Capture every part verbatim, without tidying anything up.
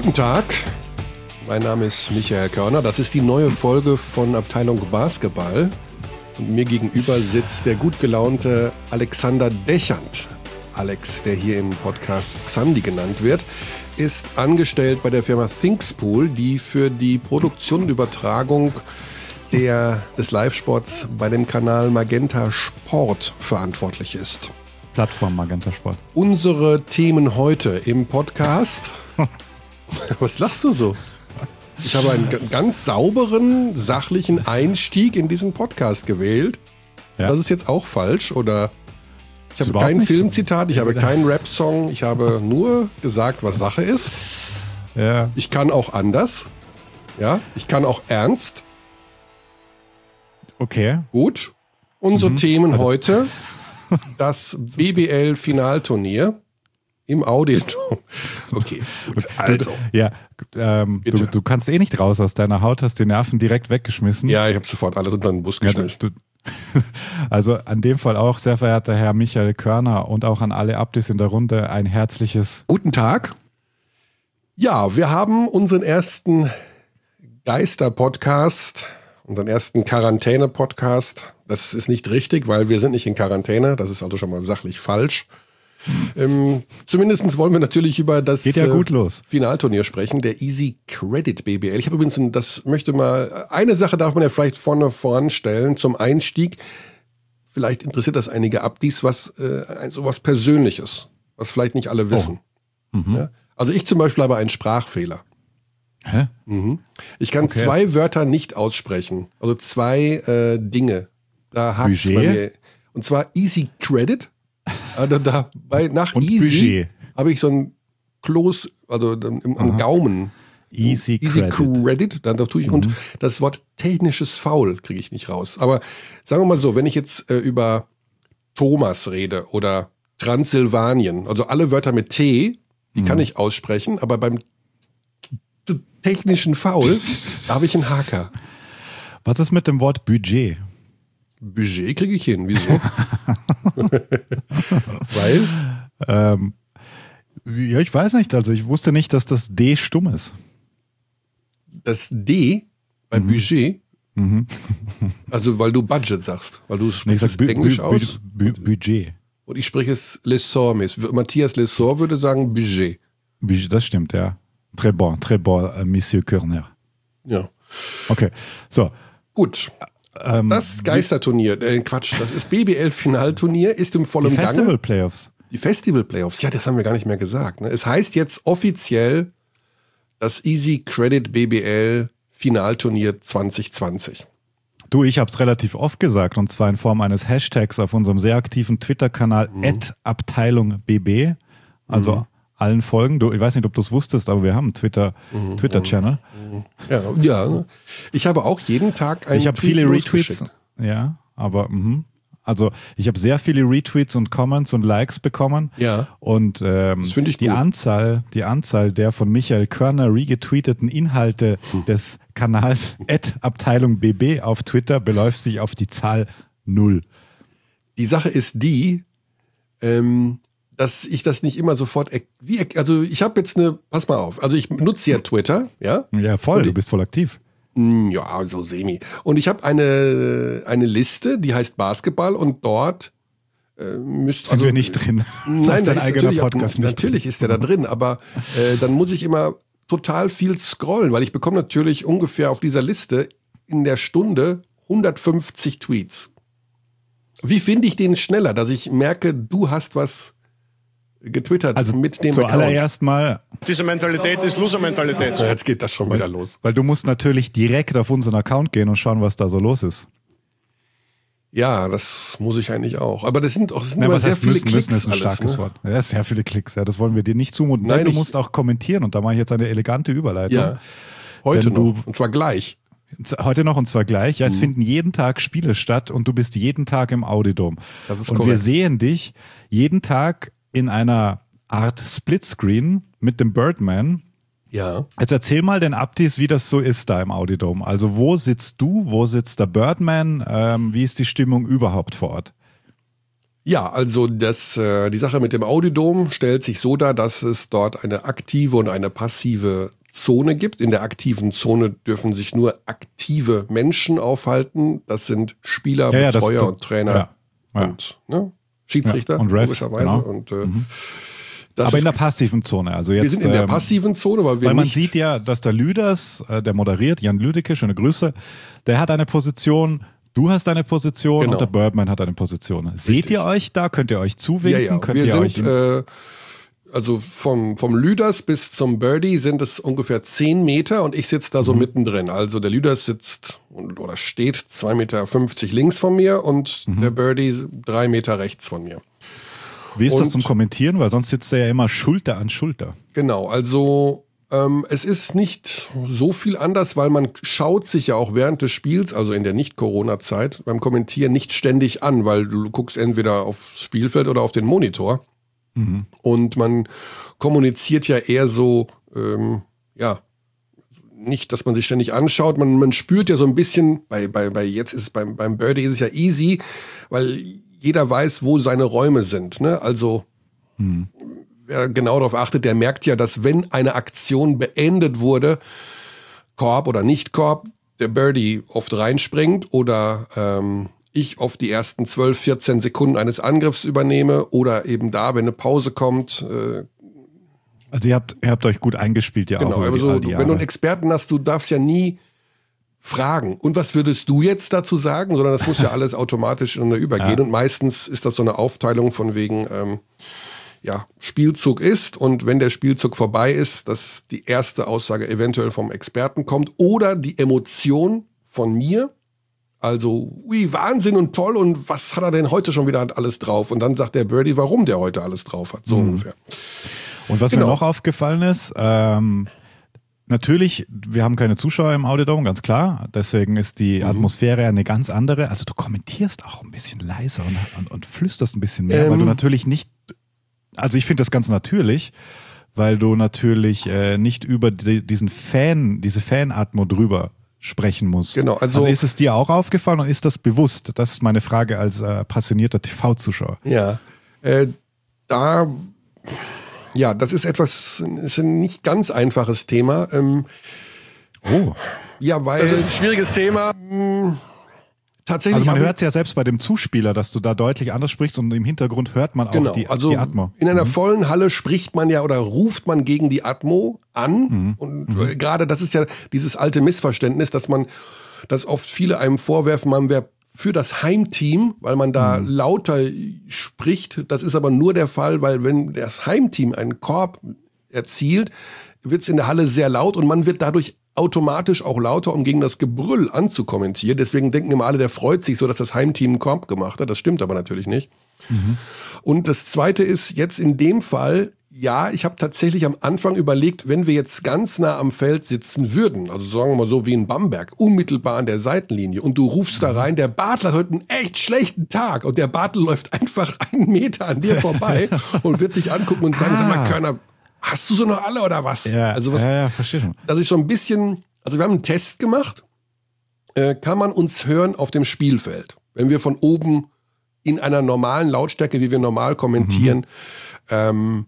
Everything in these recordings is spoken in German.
Guten Tag, mein Name ist Michael Körner. Das ist die neue Folge von Abteilung Basketball. Und mir gegenüber sitzt der gut gelaunte Alexander Dechant. Alex, der hier im Podcast Xandi genannt wird, ist angestellt bei der Firma Thinkspool, die für die Produktion und Übertragung der, des Live-Sports bei dem Kanal Magenta Sport verantwortlich ist. Plattform Magenta Sport. Unsere Themen heute im Podcast. Was lachst du so? Ich habe einen g- ganz sauberen, sachlichen Einstieg in diesen Podcast gewählt. Ja. Das ist jetzt auch falsch, oder? Ich habe kein Filmzitat, ich habe keinen Rap-Song, ich habe nur gesagt, was Sache ist. Ja. Ich kann auch anders. Ja, ich kann auch ernst. Okay. Gut. Unsere Mhm. Themen also. heute: das B B L-Finalturnier im Auditorium. Okay, gut. Also. Ja, ähm, du, du kannst eh nicht raus aus deiner Haut, hast die Nerven direkt weggeschmissen. Ja, ich habe sofort alles unter den Bus geschmissen. Ja, du, also an dem Fall auch, sehr verehrter Herr Michael Körner und auch an alle Abdis in der Runde ein herzliches Guten Tag. Ja, wir haben unseren ersten Geister-Podcast, unseren ersten Quarantäne-Podcast. Das ist nicht richtig, weil wir sind nicht in Quarantäne. Das ist also schon mal sachlich falsch. ähm, zumindest wollen wir natürlich über das Geht ja gut äh, los. Finalturnier sprechen, der Easy Credit B B L. Ich habe übrigens, ein, das möchte mal, eine Sache darf man ja vielleicht vorne voranstellen zum Einstieg. Vielleicht interessiert das einige Abdis, was äh, so was Persönliches, was vielleicht nicht alle wissen. Oh. Mhm. Ja? Also ich zum Beispiel habe einen Sprachfehler. Hä? Mhm. Ich kann Okay. zwei Wörter nicht aussprechen, also zwei äh, Dinge. Da hakt es bei mir. Und zwar Easy Credit. Also da bei, nach Und Easy habe ich so ein Kloß, also im, am Gaumen. Easy, Easy Credit. Credit, dann tue ich, mhm. und das Wort technisches Foul kriege ich nicht raus. Aber sagen wir mal so, wenn ich jetzt äh, über Thomas rede oder Transsilvanien, also alle Wörter mit T, die mhm. kann ich aussprechen, aber beim t- technischen Foul, da habe ich einen Haker. Was ist mit dem Wort Budget? Budget kriege ich hin, wieso? Weil? Ähm, ja, ich weiß nicht, also ich wusste nicht, dass das D stumm ist. Das D beim mhm. Budget, mhm. also weil du Budget sagst, weil du sprichst nee, es bu- Englisch bu- aus. bu- bu- Budget. Und ich spreche es Lessor. Matthias Lessor würde sagen Budget. Budget. Das stimmt, ja. Très bon, très bon, äh, Monsieur Körner. Ja. Okay, so. Gut. Ähm, das Geisterturnier, äh, Quatsch, das ist B B L-Finalturnier, ist im vollen die Gange. Festival-Playoffs. Die Festival-Playoffs, ja, das haben wir gar nicht mehr gesagt. Ne? Es heißt jetzt offiziell das Easy Credit B B L Finalturnier zwanzig zwanzig. Du, ich habe es relativ oft gesagt, und zwar in Form eines Hashtags auf unserem sehr aktiven Twitter-Kanal mhm. at Abteilung B B. Also mhm. allen folgen. Du, ich weiß nicht, ob du es wusstest, aber wir haben einen Twitter, mhm. Twitter-Channel. Mhm. Ja, ja, ich habe auch jeden Tag einen Ich habe viele Retweets. Ja, aber mh. also ich habe sehr viele Retweets und Comments und Likes bekommen. Ja. Und ähm, das finde ich die gut. Anzahl, die Anzahl der von Michael Körner regetweeteten Inhalte hm. des Kanals at Abteilung B B auf Twitter beläuft sich auf die Zahl null. Die Sache ist die, ähm, dass ich das nicht immer sofort, wie, also ich habe jetzt eine, pass mal auf, also ich nutze ja Twitter, ja? Ja, voll, und du bist voll aktiv. Ja, so semi. Und ich habe eine, eine Liste, die heißt Basketball, und dort äh, müsst Sind also, wir nicht drin. Nein, da dein ist eigener natürlich, Podcast auch, nicht natürlich drin. ist der da drin, aber äh, dann muss ich immer total viel scrollen, weil ich bekomme natürlich ungefähr auf dieser Liste in der Stunde hundertfünfzig Tweets. Wie finde ich den schneller, dass ich merke, du hast was getwittert also mit dem zuallererst mal. Diese Mentalität ist Loser-Mentalität. Ja, jetzt geht das schon weil, wieder los. Weil du musst natürlich direkt auf unseren Account gehen und schauen, was da so los ist. Ja, das muss ich eigentlich auch. Aber das sind auch das sind Na, immer was sehr heißt viele müssen, Klicks. müssen ist ein alles, starkes ne? Wort. Ja, sehr viele Klicks. Ja, das wollen wir dir nicht zumuten. Nein, Denn du ich- musst auch kommentieren, und da mache ich jetzt eine elegante Überleitung. Ja, heute Wenn du- noch. Und zwar gleich. Heute noch, und zwar gleich. Ja, es Mhm. finden jeden Tag Spiele statt und du bist jeden Tag im Audidom. Das ist und korrekt. wir sehen dich jeden Tag in einer Art Splitscreen mit dem Birdman. Ja. Jetzt erzähl mal den Abdis, wie das so ist da im Audidom. Also wo sitzt du, wo sitzt der Birdman, ähm, wie ist die Stimmung überhaupt vor Ort? Ja, also das, äh, die Sache mit dem Audidom stellt sich so dar, dass es dort eine aktive und eine passive Zone gibt. In der aktiven Zone dürfen sich nur aktive Menschen aufhalten. Das sind Spieler, ja, ja, Betreuer das, und Trainer ja, ja. und ne, Schiedsrichter, ja, und Refs, logischerweise. genau. Und, äh, mhm. das Aber ist, in der passiven Zone. Also jetzt, wir sind in der ähm, passiven Zone, weil wir Weil man nicht, sieht ja, dass der Lüders, äh, der moderiert, Jan Lüdecke, schöne Grüße, der hat eine Position, du hast eine Position Genau. und der Birdman hat eine Position. Richtig. Seht ihr euch da? Könnt ihr euch zuwinken? Ja, ja. Könnt Wir ihr sind, euch in, äh, also vom, vom Lüders bis zum Birdie sind es ungefähr zehn Meter und ich sitze da so Mhm. mittendrin. Also der Lüders sitzt und, oder steht zwei Meter fünfzig links von mir und Mhm. der Birdie drei Meter rechts von mir. wie ist das und- zum Kommentieren? Weil sonst sitzt er ja immer Schulter an Schulter. Genau, also ähm, es ist nicht so viel anders, weil man schaut sich ja auch während des Spiels, also in der Nicht-Corona-Zeit, beim Kommentieren nicht ständig an, weil du guckst entweder aufs Spielfeld oder auf den Monitor. Mhm. Und man kommuniziert ja eher so, ähm, ja, nicht, dass man sich ständig anschaut. Man, man spürt ja so ein bisschen, bei, bei, bei jetzt ist es beim, beim Birdie ist es ja easy, weil jeder weiß, wo seine Räume sind. Ne? Also Mhm. wer genau darauf achtet, der merkt ja, dass wenn eine Aktion beendet wurde, Korb oder nicht Korb, der Birdie oft reinspringt oder ähm, ich auf die ersten zwölf, vierzehn Sekunden eines Angriffs übernehme oder eben da, wenn eine Pause kommt. Äh, Also ihr habt, ihr habt euch gut eingespielt, ja genau, auch. über aber die- so, all die du, wenn du einen Jahre. Experten hast, du darfst ja nie fragen. Und was würdest du jetzt dazu sagen? Sondern das muss ja alles automatisch ineinander übergehen. Ja. Und meistens ist das so eine Aufteilung von wegen, ähm, ja, Spielzug ist und wenn der Spielzug vorbei ist, dass die erste Aussage eventuell vom Experten kommt oder die Emotion von mir. Also, ui, Wahnsinn und toll und was hat er denn heute schon wieder alles drauf? Und dann sagt der Birdie, warum der heute alles drauf hat. So Mhm. ungefähr. Und was Genau. mir noch aufgefallen ist, ähm, natürlich, wir haben keine Zuschauer im Audiodome, ganz klar. Deswegen ist die Mhm. Atmosphäre eine ganz andere. Also du kommentierst auch ein bisschen leiser und, und, und flüsterst ein bisschen mehr, Ähm. weil du natürlich nicht, also ich finde das ganz natürlich, weil du natürlich äh, nicht über die, diesen Fan, diese Fan-Atmo drüber sprechen musst. Genau, also- also ist es dir auch aufgefallen und ist das bewusst? Das ist meine Frage als äh, passionierter T V-Zuschauer. Ja, äh, da, ja, das ist etwas, ist ein nicht ganz einfaches Thema. Ähm, Oh. ja, weil Das ist ein schwieriges Thema. tatsächlich Also man habe ich- hört es ja selbst bei dem Zuspieler, dass du da deutlich anders sprichst und im Hintergrund hört man auch Genau, die, also die Atmo. in einer vollen Halle spricht man ja oder ruft man gegen die Atmo an. Mhm. Und äh, gerade das ist ja dieses alte Missverständnis, dass man, dass oft viele einem vorwerfen, man wäre für das Heimteam, weil man da Mhm. lauter spricht. Das ist aber nur der Fall, weil wenn das Heimteam einen Korb erzielt, wird es in der Halle sehr laut und man wird dadurch automatisch auch lauter, um gegen das Gebrüll anzukommentieren. Deswegen denken immer alle, der freut sich so, dass das Heimteam einen Korb gemacht hat. Das stimmt aber natürlich nicht. Und das Zweite ist jetzt in dem Fall, ja, ich habe tatsächlich am Anfang überlegt, wenn wir jetzt ganz nah am Feld sitzen würden, also sagen wir mal so wie in Bamberg, unmittelbar an der Seitenlinie und du rufst da rein, der Bartl hat heute einen echt schlechten Tag und der Bartl läuft einfach einen Meter an dir vorbei und wird dich angucken und sagen, Ah. sag mal Körner, hast du so noch alle oder was? Ja, also was, ja, ja, verstehe schon. dass ich so ein bisschen, also wir haben einen Test gemacht, äh, kann man uns hören auf dem Spielfeld, wenn wir von oben in einer normalen Lautstärke, wie wir normal kommentieren, ähm,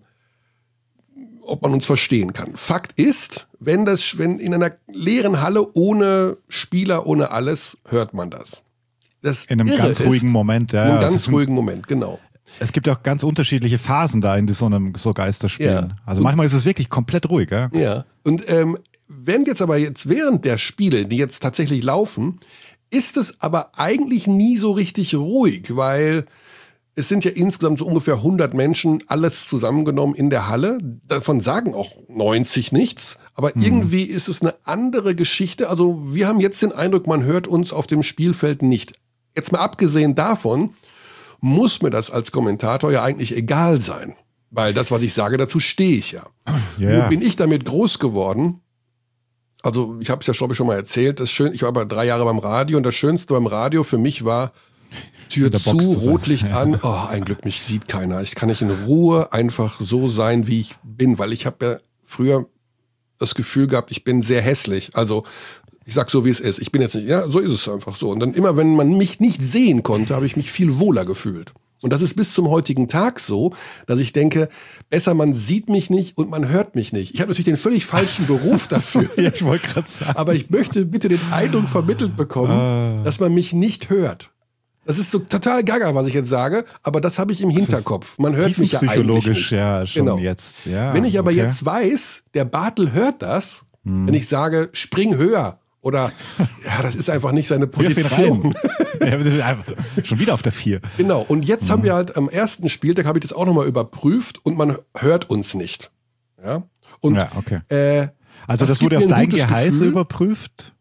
ob man uns verstehen kann. Fakt ist, wenn das, wenn in einer leeren Halle ohne Spieler, ohne alles, hört man das. Das In einem Irre ganz ist, ruhigen Moment. Ja, In ja, einem es ganz ist ein- ruhigen Moment, genau. Es gibt ja auch ganz unterschiedliche Phasen da in so einem so Geisterspielen. Ja. Also manchmal ist es wirklich komplett ruhig. Ja? Ja. Und ähm, wenn jetzt aber jetzt während der Spiele, die jetzt tatsächlich laufen, ist es aber eigentlich nie so richtig ruhig, weil es sind ja insgesamt so ungefähr hundert Menschen, alles zusammengenommen in der Halle. Davon sagen auch neunzig nichts. Aber irgendwie ist es eine andere Geschichte. Also wir haben jetzt den Eindruck, man hört uns auf dem Spielfeld nicht. Jetzt mal abgesehen davon, muss mir das als Kommentator ja eigentlich egal sein. Weil das, was ich sage, dazu stehe ich ja. Ja. Nur bin ich damit groß geworden. Also ich habe es ja, glaube ich, schon mal erzählt. Das schön, ich war aber drei Jahre beim Radio und das Schönste beim Radio für mich war Tür In der zu, Box zu sein. Rotlicht an. Oh, ein Glück, mich sieht keiner. Ich kann nicht in Ruhe einfach so sein, wie ich bin. Weil ich habe ja früher das Gefühl gehabt, ich bin sehr hässlich. Also ich sag so, wie es ist. Ich bin jetzt nicht, ja, so ist es einfach so. Und dann immer, wenn man mich nicht sehen konnte, habe ich mich viel wohler gefühlt. Und das ist bis zum heutigen Tag so, dass ich denke, besser man sieht mich nicht und man hört mich nicht. Ich habe natürlich den völlig falschen Beruf dafür. Ja, ich wollte gerade sagen. Aber ich möchte bitte den Eindruck vermittelt bekommen, Ah. dass man mich nicht hört. Das ist so total gaga, was ich jetzt sage, aber das habe ich im Hinterkopf. Man hört mich ja eigentlich Tiefenpsychologisch nicht. ja schon Genau. jetzt. Ja, Wenn ich aber okay. jetzt weiß, der Bartel hört das, Hm. wenn ich sage, spring höher oder ja, das ist einfach nicht seine Wirf ihn Position. rein. Ja, das ist einfach schon wieder auf der vier. Genau, und jetzt haben wir halt am ersten Spieltag, habe ich das auch nochmal überprüft und man hört uns nicht. Ja, und Ja, okay. äh, Also das, das gibt wurde auf mir ein dein gutes Geheiß Gefühl. überprüft?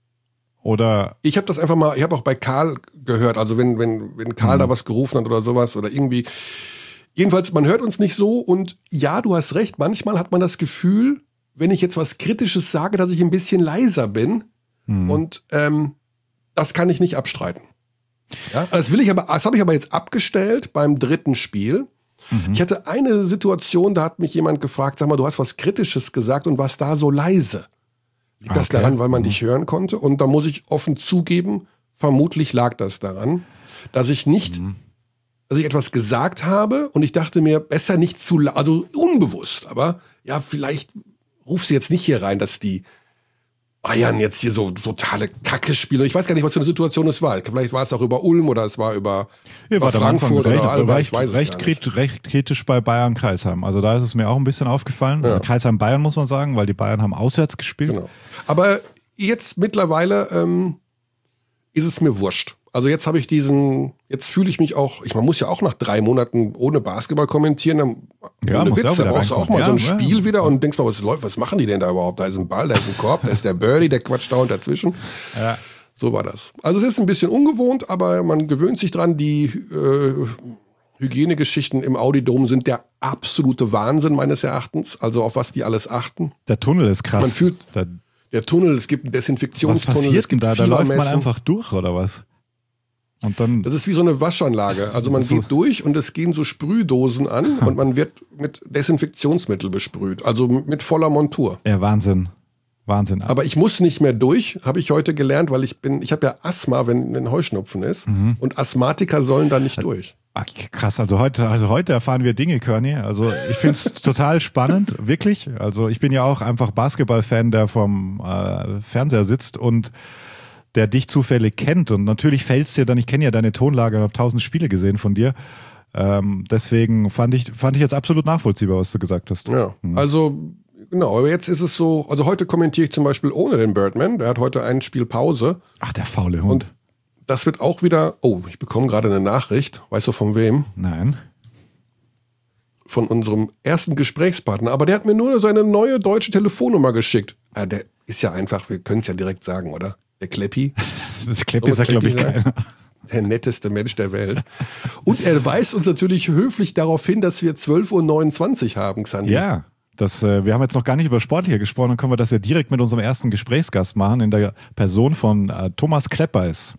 Oder? ich habe das einfach mal, ich habe auch bei Karl gehört, also wenn, wenn, wenn Karl Mhm. da was gerufen hat oder sowas oder irgendwie. Jedenfalls, man hört uns nicht so und ja, du hast recht, manchmal hat man das Gefühl, wenn ich jetzt was Kritisches sage, dass ich ein bisschen leiser bin Mhm. und ähm, das kann ich nicht abstreiten. Ja, das will ich aber, das habe ich aber jetzt abgestellt beim dritten Spiel. Mhm. Ich hatte eine Situation, da hat mich jemand gefragt, sag mal, du hast was Kritisches gesagt und warst da so leise. Liegt das Okay. daran, weil man Mhm. dich hören konnte? Und da muss ich offen zugeben, vermutlich lag das daran, dass ich nicht, Mhm. dass ich etwas gesagt habe und ich dachte mir, besser nicht zu, la- also unbewusst, aber ja, vielleicht ruf sie jetzt nicht hier rein, dass die Bayern jetzt hier so totale Kacke spielen. Ich weiß gar nicht, was für eine Situation es war. Vielleicht war es auch über Ulm oder es war über, Ja, über war am Anfang Frankfurt recht, oder Alba, recht, ich weiß es recht, gar nicht. krit- recht kritisch bei Bayern-Kreisheim. Also da ist es mir auch ein bisschen aufgefallen. Ja. Kreisheim-Bayern muss man sagen, weil die Bayern haben auswärts gespielt. Genau. Aber jetzt mittlerweile ähm, ist es mir wurscht. Also jetzt habe ich diesen, jetzt fühle ich mich auch, ich, man muss ja auch nach drei Monaten ohne Basketball kommentieren, dann, Ja, ohne muss ja Witz, auch da wieder brauchst du auch reinkommen. mal so ein Ja, Spiel ja. wieder und denkst mal, was läuft, was machen die denn da überhaupt? Da ist ein Ball, da ist ein Korb, da ist der Birdie, der quatscht da und dazwischen. Ja. So war das. Also es ist ein bisschen ungewohnt, aber man gewöhnt sich dran. Die äh, Hygienegeschichten im Audi-Dom sind der absolute Wahnsinn meines Erachtens. Also auf was die alles achten. Der Tunnel ist krass. Man fühlt- da, Der Tunnel, es gibt einen was Desinfektionstunnel, es passiert denn gibt da? Da läuft man Fiebermessen. einfach durch, oder was? Und dann, Das ist wie so eine Waschanlage. Also man So. geht durch und es gehen so Sprühdosen an und man wird mit Desinfektionsmittel besprüht. Also mit voller Montur. ja, Wahnsinn. Wahnsinn. Aber ich muss nicht mehr durch, habe ich heute gelernt, weil ich bin, ich habe ja Asthma, wenn, wenn Heuschnupfen ist. Mhm. Und Asthmatiker sollen da nicht durch. Ah, krass, also heute, also heute erfahren wir Dinge, Körny. Also ich finde es total spannend, wirklich. Also ich bin ja auch einfach Basketball-Fan, der vom äh, Fernseher sitzt und der dich zufällig kennt. Und natürlich fällt es dir dann, ich kenne ja deine Tonlage und habe tausend Spiele gesehen von dir. Ähm, deswegen fand ich, fand ich jetzt absolut nachvollziehbar, was du gesagt hast. Ja, also genau, aber jetzt ist es so, also heute kommentiere ich zum Beispiel ohne den Birdman, der hat heute ein Spiel Pause. Ach, der faule Hund. Und das wird auch wieder, oh, ich bekomme gerade eine Nachricht, weißt du von wem? Nein. Von unserem ersten Gesprächspartner, aber der hat mir nur seine neue deutsche Telefonnummer geschickt. Ah, der ist ja einfach, wir können es ja direkt sagen, oder? Der Kleppi, Das Klepp ist ja, glaube ich, Kleppi keiner. der netteste Mensch der Welt. Und er weist uns natürlich höflich darauf hin, dass wir zwölf Uhr neunundzwanzig haben, Xandi. Ja, das, äh, wir haben jetzt noch gar nicht über Sportliche gesprochen, dann können wir das ja direkt mit unserem ersten Gesprächsgast machen, in der Person von äh, Thomas Kleppeis.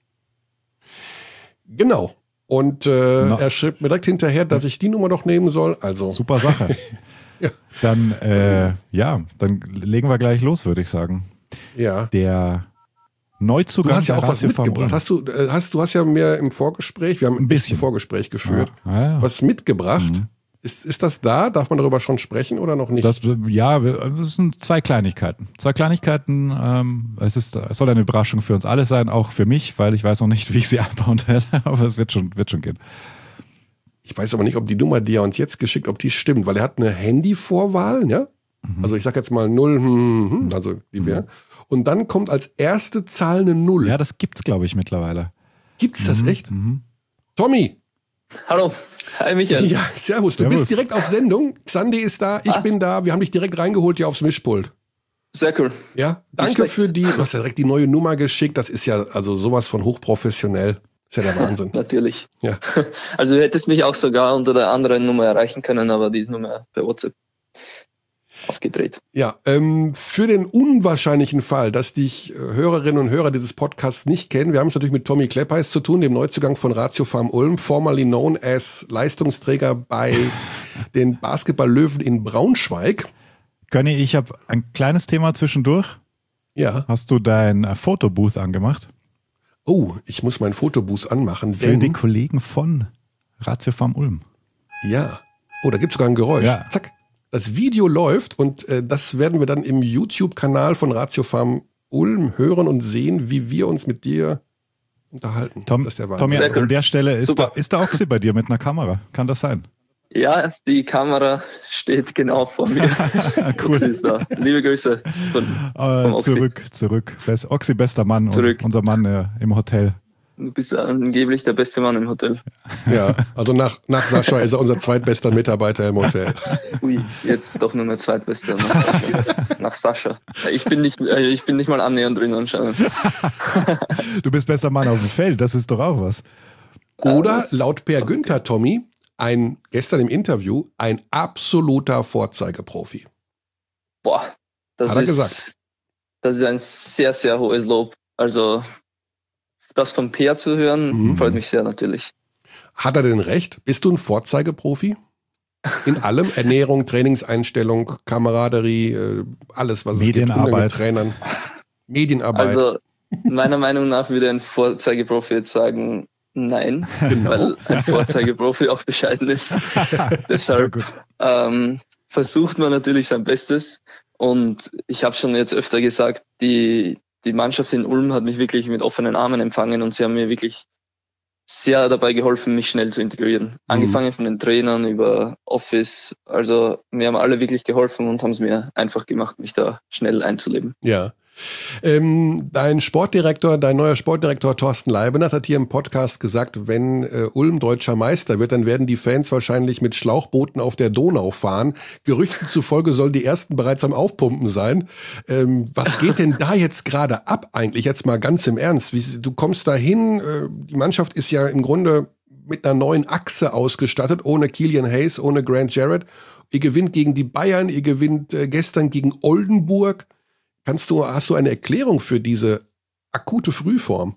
Genau. Und äh, Na. er schrieb mir direkt hinterher, dass ich die Nummer doch nehmen soll. Also, Super Sache. Ja. Dann, äh, ja, dann legen wir gleich los, würde ich sagen. ja. Der Neuzugang. Du hast ja bei auch was Ratio Farm mitgebracht. Ulm. Hast du, äh, hast, du hast ja mehr im Vorgespräch, wir haben Ein ein bisschen. bisschen Vorgespräch geführt, Ja, ja, ja. was mitgebracht. Mhm. Ist, ist das da? Darf man darüber schon sprechen oder noch nicht? Das, ja, wir- das sind zwei Kleinigkeiten. Zwei Kleinigkeiten. Ähm, es, ist, es soll eine Überraschung für uns alle sein, auch für mich, weil ich weiß noch nicht, wie ich sie abbauen werde, aber es wird schon, wird schon gehen. Ich weiß aber nicht, ob die Nummer, die er uns jetzt geschickt, ob die stimmt, weil er hat eine Handyvorwahl, ja? Mhm. Also ich sag jetzt mal null, hm, hm, hm, also die wäre. Und dann kommt als erste Zahl eine null. Ja, das gibt's, glaube ich, mittlerweile. Gibt's das echt? Mhm. Tommy! Hallo, hi Michael. Ja, servus. Du Servus. bist direkt auf Sendung. Xandi ist da, ich Ah. bin da. Wir haben dich direkt reingeholt hier aufs Mischpult. Sehr cool. Ja, danke schlecht. für die. Du hast ja direkt die neue Nummer geschickt. Das ist ja also sowas von hochprofessionell. Ist ja der Wahnsinn. Natürlich. Ja. Also du hättest mich auch sogar unter der anderen Nummer erreichen können, aber die ist Nummer per WhatsApp aufgedreht. Ja, ähm, für den unwahrscheinlichen Fall, dass dich äh, Hörerinnen und Hörer dieses Podcasts nicht kennen, wir haben es natürlich mit Tommy Kleppeis zu tun, dem Neuzugang von Ratio Farm Ulm, formerly known as Leistungsträger bei den Basketball-Löwen in Braunschweig. Gönni, ich habe ein kleines Thema zwischendurch. Ja. Hast du dein äh, Fotobooth angemacht? Oh, ich muss mein Fotobooth anmachen, Für die denn Kollegen von Ratiofarm Ulm. Ja. Oh, da gibt es sogar ein Geräusch. Ja. Zack. Das Video läuft und äh, das werden wir dann im YouTube-Kanal von Ratiofarm Ulm hören und sehen, wie wir uns mit dir unterhalten. Tom, das ist der Tommy, Sehr cool. an der Stelle ist da, Super. ist da Oxy bei dir mit einer Kamera. Kann das sein? Ja, die Kamera steht genau vor mir. Cool. Oxy ist da. Liebe Grüße von, Äh, vom Oxy. zurück, zurück. Best, Oxy, bester Mann, unser, Zurück. unser Mann äh, im Hotel. Du bist angeblich der beste Mann im Hotel. Ja, also nach, nach Sascha ist er unser zweitbester Mitarbeiter im Hotel. Ui, jetzt doch nur mehr zweitbester nach Sascha. Nach Sascha. Ich bin nicht, äh, ich bin nicht mal annähernd drin anscheinend. Du bist bester Mann auf dem Feld, das ist doch auch was. Oder laut Per Günther, Tommy, ein, gestern im Interview, ein absoluter Vorzeigeprofi. Boah, das Hat er ist, gesagt. das ist ein sehr, sehr hohes Lob. Also das von Peer zu hören, Mhm. freut mich sehr natürlich. Hat er denn recht? Bist du ein Vorzeigeprofi? In allem? Ernährung, Trainingseinstellung, Kameraderie, äh, alles, was es gibt. Umgang mit Medienarbeit. Trainern. Medienarbeit. Also meiner Meinung nach würde ein Vorzeigeprofi jetzt sagen, nein, Genau. weil ein Vorzeigeprofi auch bescheiden ist. Deshalb Sehr gut. ähm, versucht man natürlich sein Bestes. Und ich habe schon jetzt öfter gesagt, die, die Mannschaft in Ulm hat mich wirklich mit offenen Armen empfangen und sie haben mir wirklich sehr dabei geholfen, mich schnell zu integrieren. Angefangen von den Trainern über Office. Also mir haben alle wirklich geholfen und haben es mir einfach gemacht, mich da schnell einzuleben. Ja. Ähm, dein Sportdirektor, dein neuer Sportdirektor Thorsten Leibenhardt hat hier im Podcast gesagt, wenn äh, Ulm deutscher Meister wird, dann werden die Fans wahrscheinlich mit Schlauchbooten auf der Donau fahren. Gerüchten zufolge sollen die ersten bereits am Aufpumpen sein. Ähm, was geht denn da jetzt gerade ab eigentlich? Jetzt mal ganz im Ernst. Wie, du kommst da hin, äh, die Mannschaft ist ja im Grunde mit einer neuen Achse ausgestattet, ohne Killian Hayes, ohne Grant Jarrett. Ihr gewinnt gegen die Bayern, ihr gewinnt äh, gestern gegen Oldenburg. Kannst du, hast du eine Erklärung für diese akute Frühform?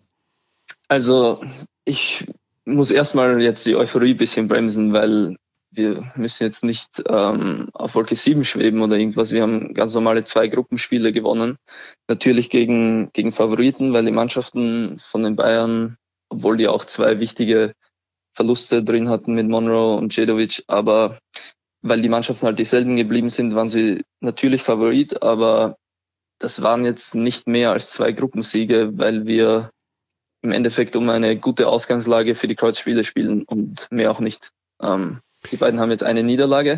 Also ich muss erstmal jetzt die Euphorie ein bisschen bremsen, weil wir müssen jetzt nicht ähm, auf Wolke sieben schweben oder irgendwas. Wir haben ganz normale zwei Gruppenspiele gewonnen. Natürlich gegen, gegen Favoriten, weil die Mannschaften von den Bayern, obwohl die auch zwei wichtige Verluste drin hatten mit Monroe und Djedovic, aber weil die Mannschaften halt dieselben geblieben sind, waren sie natürlich Favorit, aber das waren jetzt nicht mehr als zwei Gruppensiege, weil wir im Endeffekt um eine gute Ausgangslage für die Kreuzspiele spielen und mehr auch nicht. Ähm, die beiden haben jetzt eine Niederlage,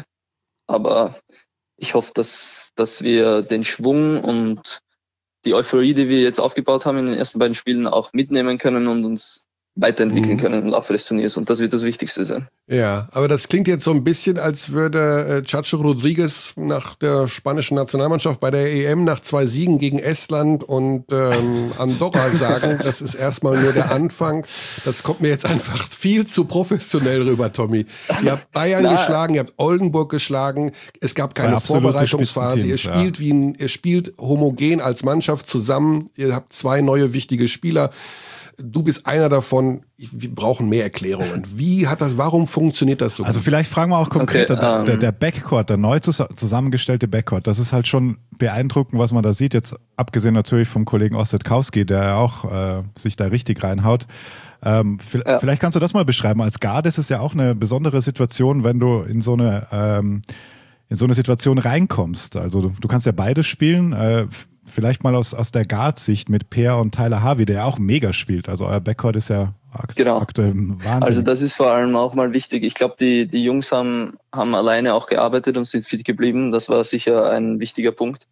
aber ich hoffe, dass, dass wir den Schwung und die Euphorie, die wir jetzt aufgebaut haben in den ersten beiden Spielen, auch mitnehmen können und uns weiterentwickeln Mhm. können im Laufe des Turniers. Und das wird das Wichtigste sein. Ja, aber das klingt jetzt so ein bisschen, als würde äh, Chacho Rodriguez nach der spanischen Nationalmannschaft bei der E M nach zwei Siegen gegen Estland und ähm, Andorra sagen, das ist erstmal nur der Anfang. Das kommt mir jetzt einfach viel zu professionell rüber, Tommy. Ihr habt Bayern Na. geschlagen, ihr habt Oldenburg geschlagen, es gab keine Zwei absolute Vorbereitungsphase, ihr Spitzenteams, spielt wie ein, ihr spielt homogen als Mannschaft zusammen, ihr habt zwei neue wichtige Spieler. Du bist einer davon. Wir brauchen mehr Erklärungen. Wie hat das, warum funktioniert das so? Also gut? vielleicht fragen wir auch konkreter, Okay, der, ähm, der, der Backcourt, der neu zus- zusammengestellte Backcourt, das ist halt schon beeindruckend, was man da sieht, jetzt abgesehen natürlich vom Kollegen Ostetkowski, der ja auch äh, sich da richtig reinhaut. Ähm, v- Ja. Vielleicht kannst du das mal beschreiben. Als Guard ist es ja auch eine besondere Situation, wenn du in so eine, ähm, in so eine Situation reinkommst. Also du, du kannst ja beides spielen, äh, vielleicht mal aus, aus der Guard-Sicht mit Peer und Tyler Harvey, der ja auch mega spielt. Also euer Backcourt ist ja akt Genau. aktuell Wahnsinn. Also das ist vor allem auch mal wichtig. Ich glaube, die, die Jungs haben, haben alleine auch gearbeitet und sind fit geblieben. Das war sicher ein wichtiger Punkt.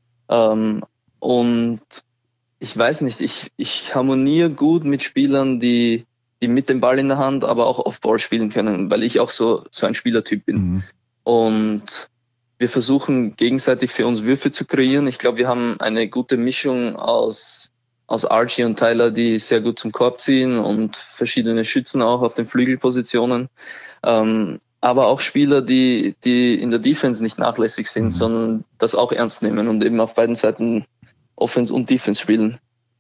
Ähm, und ich weiß nicht, ich, ich harmoniere gut mit Spielern, die, die mit dem Ball in der Hand, aber auch Off-Ball spielen können, weil ich auch so, so ein Spielertyp bin. Mhm. Und wir versuchen gegenseitig für uns Würfe zu kreieren. Ich glaube, wir haben eine gute Mischung aus, aus Archie und Tyler, die sehr gut zum Korb ziehen und verschiedene Schützen auch auf den Flügelpositionen. Ähm, aber auch Spieler, die, die in der Defense nicht nachlässig sind, Mhm. sondern das auch ernst nehmen und eben auf beiden Seiten Offense und Defense spielen.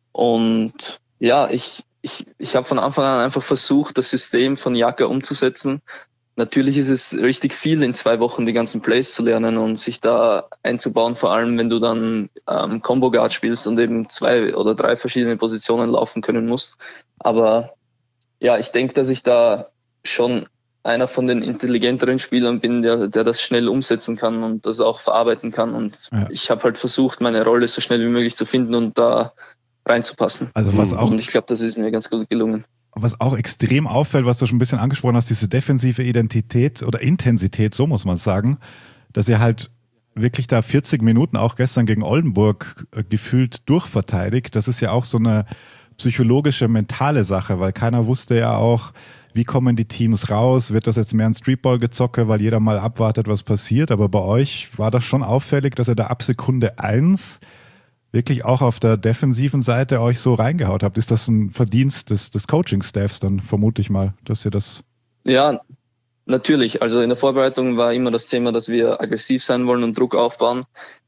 Und ja, ich, ich, ich habe von Anfang an einfach versucht, das System von Jaka umzusetzen. Natürlich ist es richtig viel, in zwei Wochen die ganzen Plays zu lernen und sich da einzubauen, vor allem wenn du dann ähm, Combo Guard spielst und eben zwei oder drei verschiedene Positionen laufen können musst. Aber ja, ich denke, dass ich da schon einer von den intelligenteren Spielern bin, der, der das schnell umsetzen kann und das auch verarbeiten kann. Und ja. ich habe halt versucht, meine Rolle so schnell wie möglich zu finden und da reinzupassen. Also was auch, und ich glaube, das ist mir ganz gut gelungen. Was auch extrem auffällt, was du schon ein bisschen angesprochen hast, diese defensive Identität oder Intensität, so muss man sagen, dass ihr halt wirklich da vierzig Minuten auch gestern gegen Oldenburg äh, gefühlt durchverteidigt. Das ist ja auch so eine psychologische, mentale Sache, weil keiner wusste ja auch, wie kommen die Teams raus? Wird das jetzt mehr ein Streetball-Gezocke, weil jeder mal abwartet, was passiert? Aber bei euch war das schon auffällig, dass ihr da ab Sekunde eins wirklich auch auf der defensiven Seite euch so reingehaut habt. Ist das ein Verdienst des, des Coaching-Staffs dann, vermute ich mal, dass ihr das... Ja, natürlich. Also in der Vorbereitung war immer das Thema, dass wir aggressiv sein wollen und Druck aufbauen,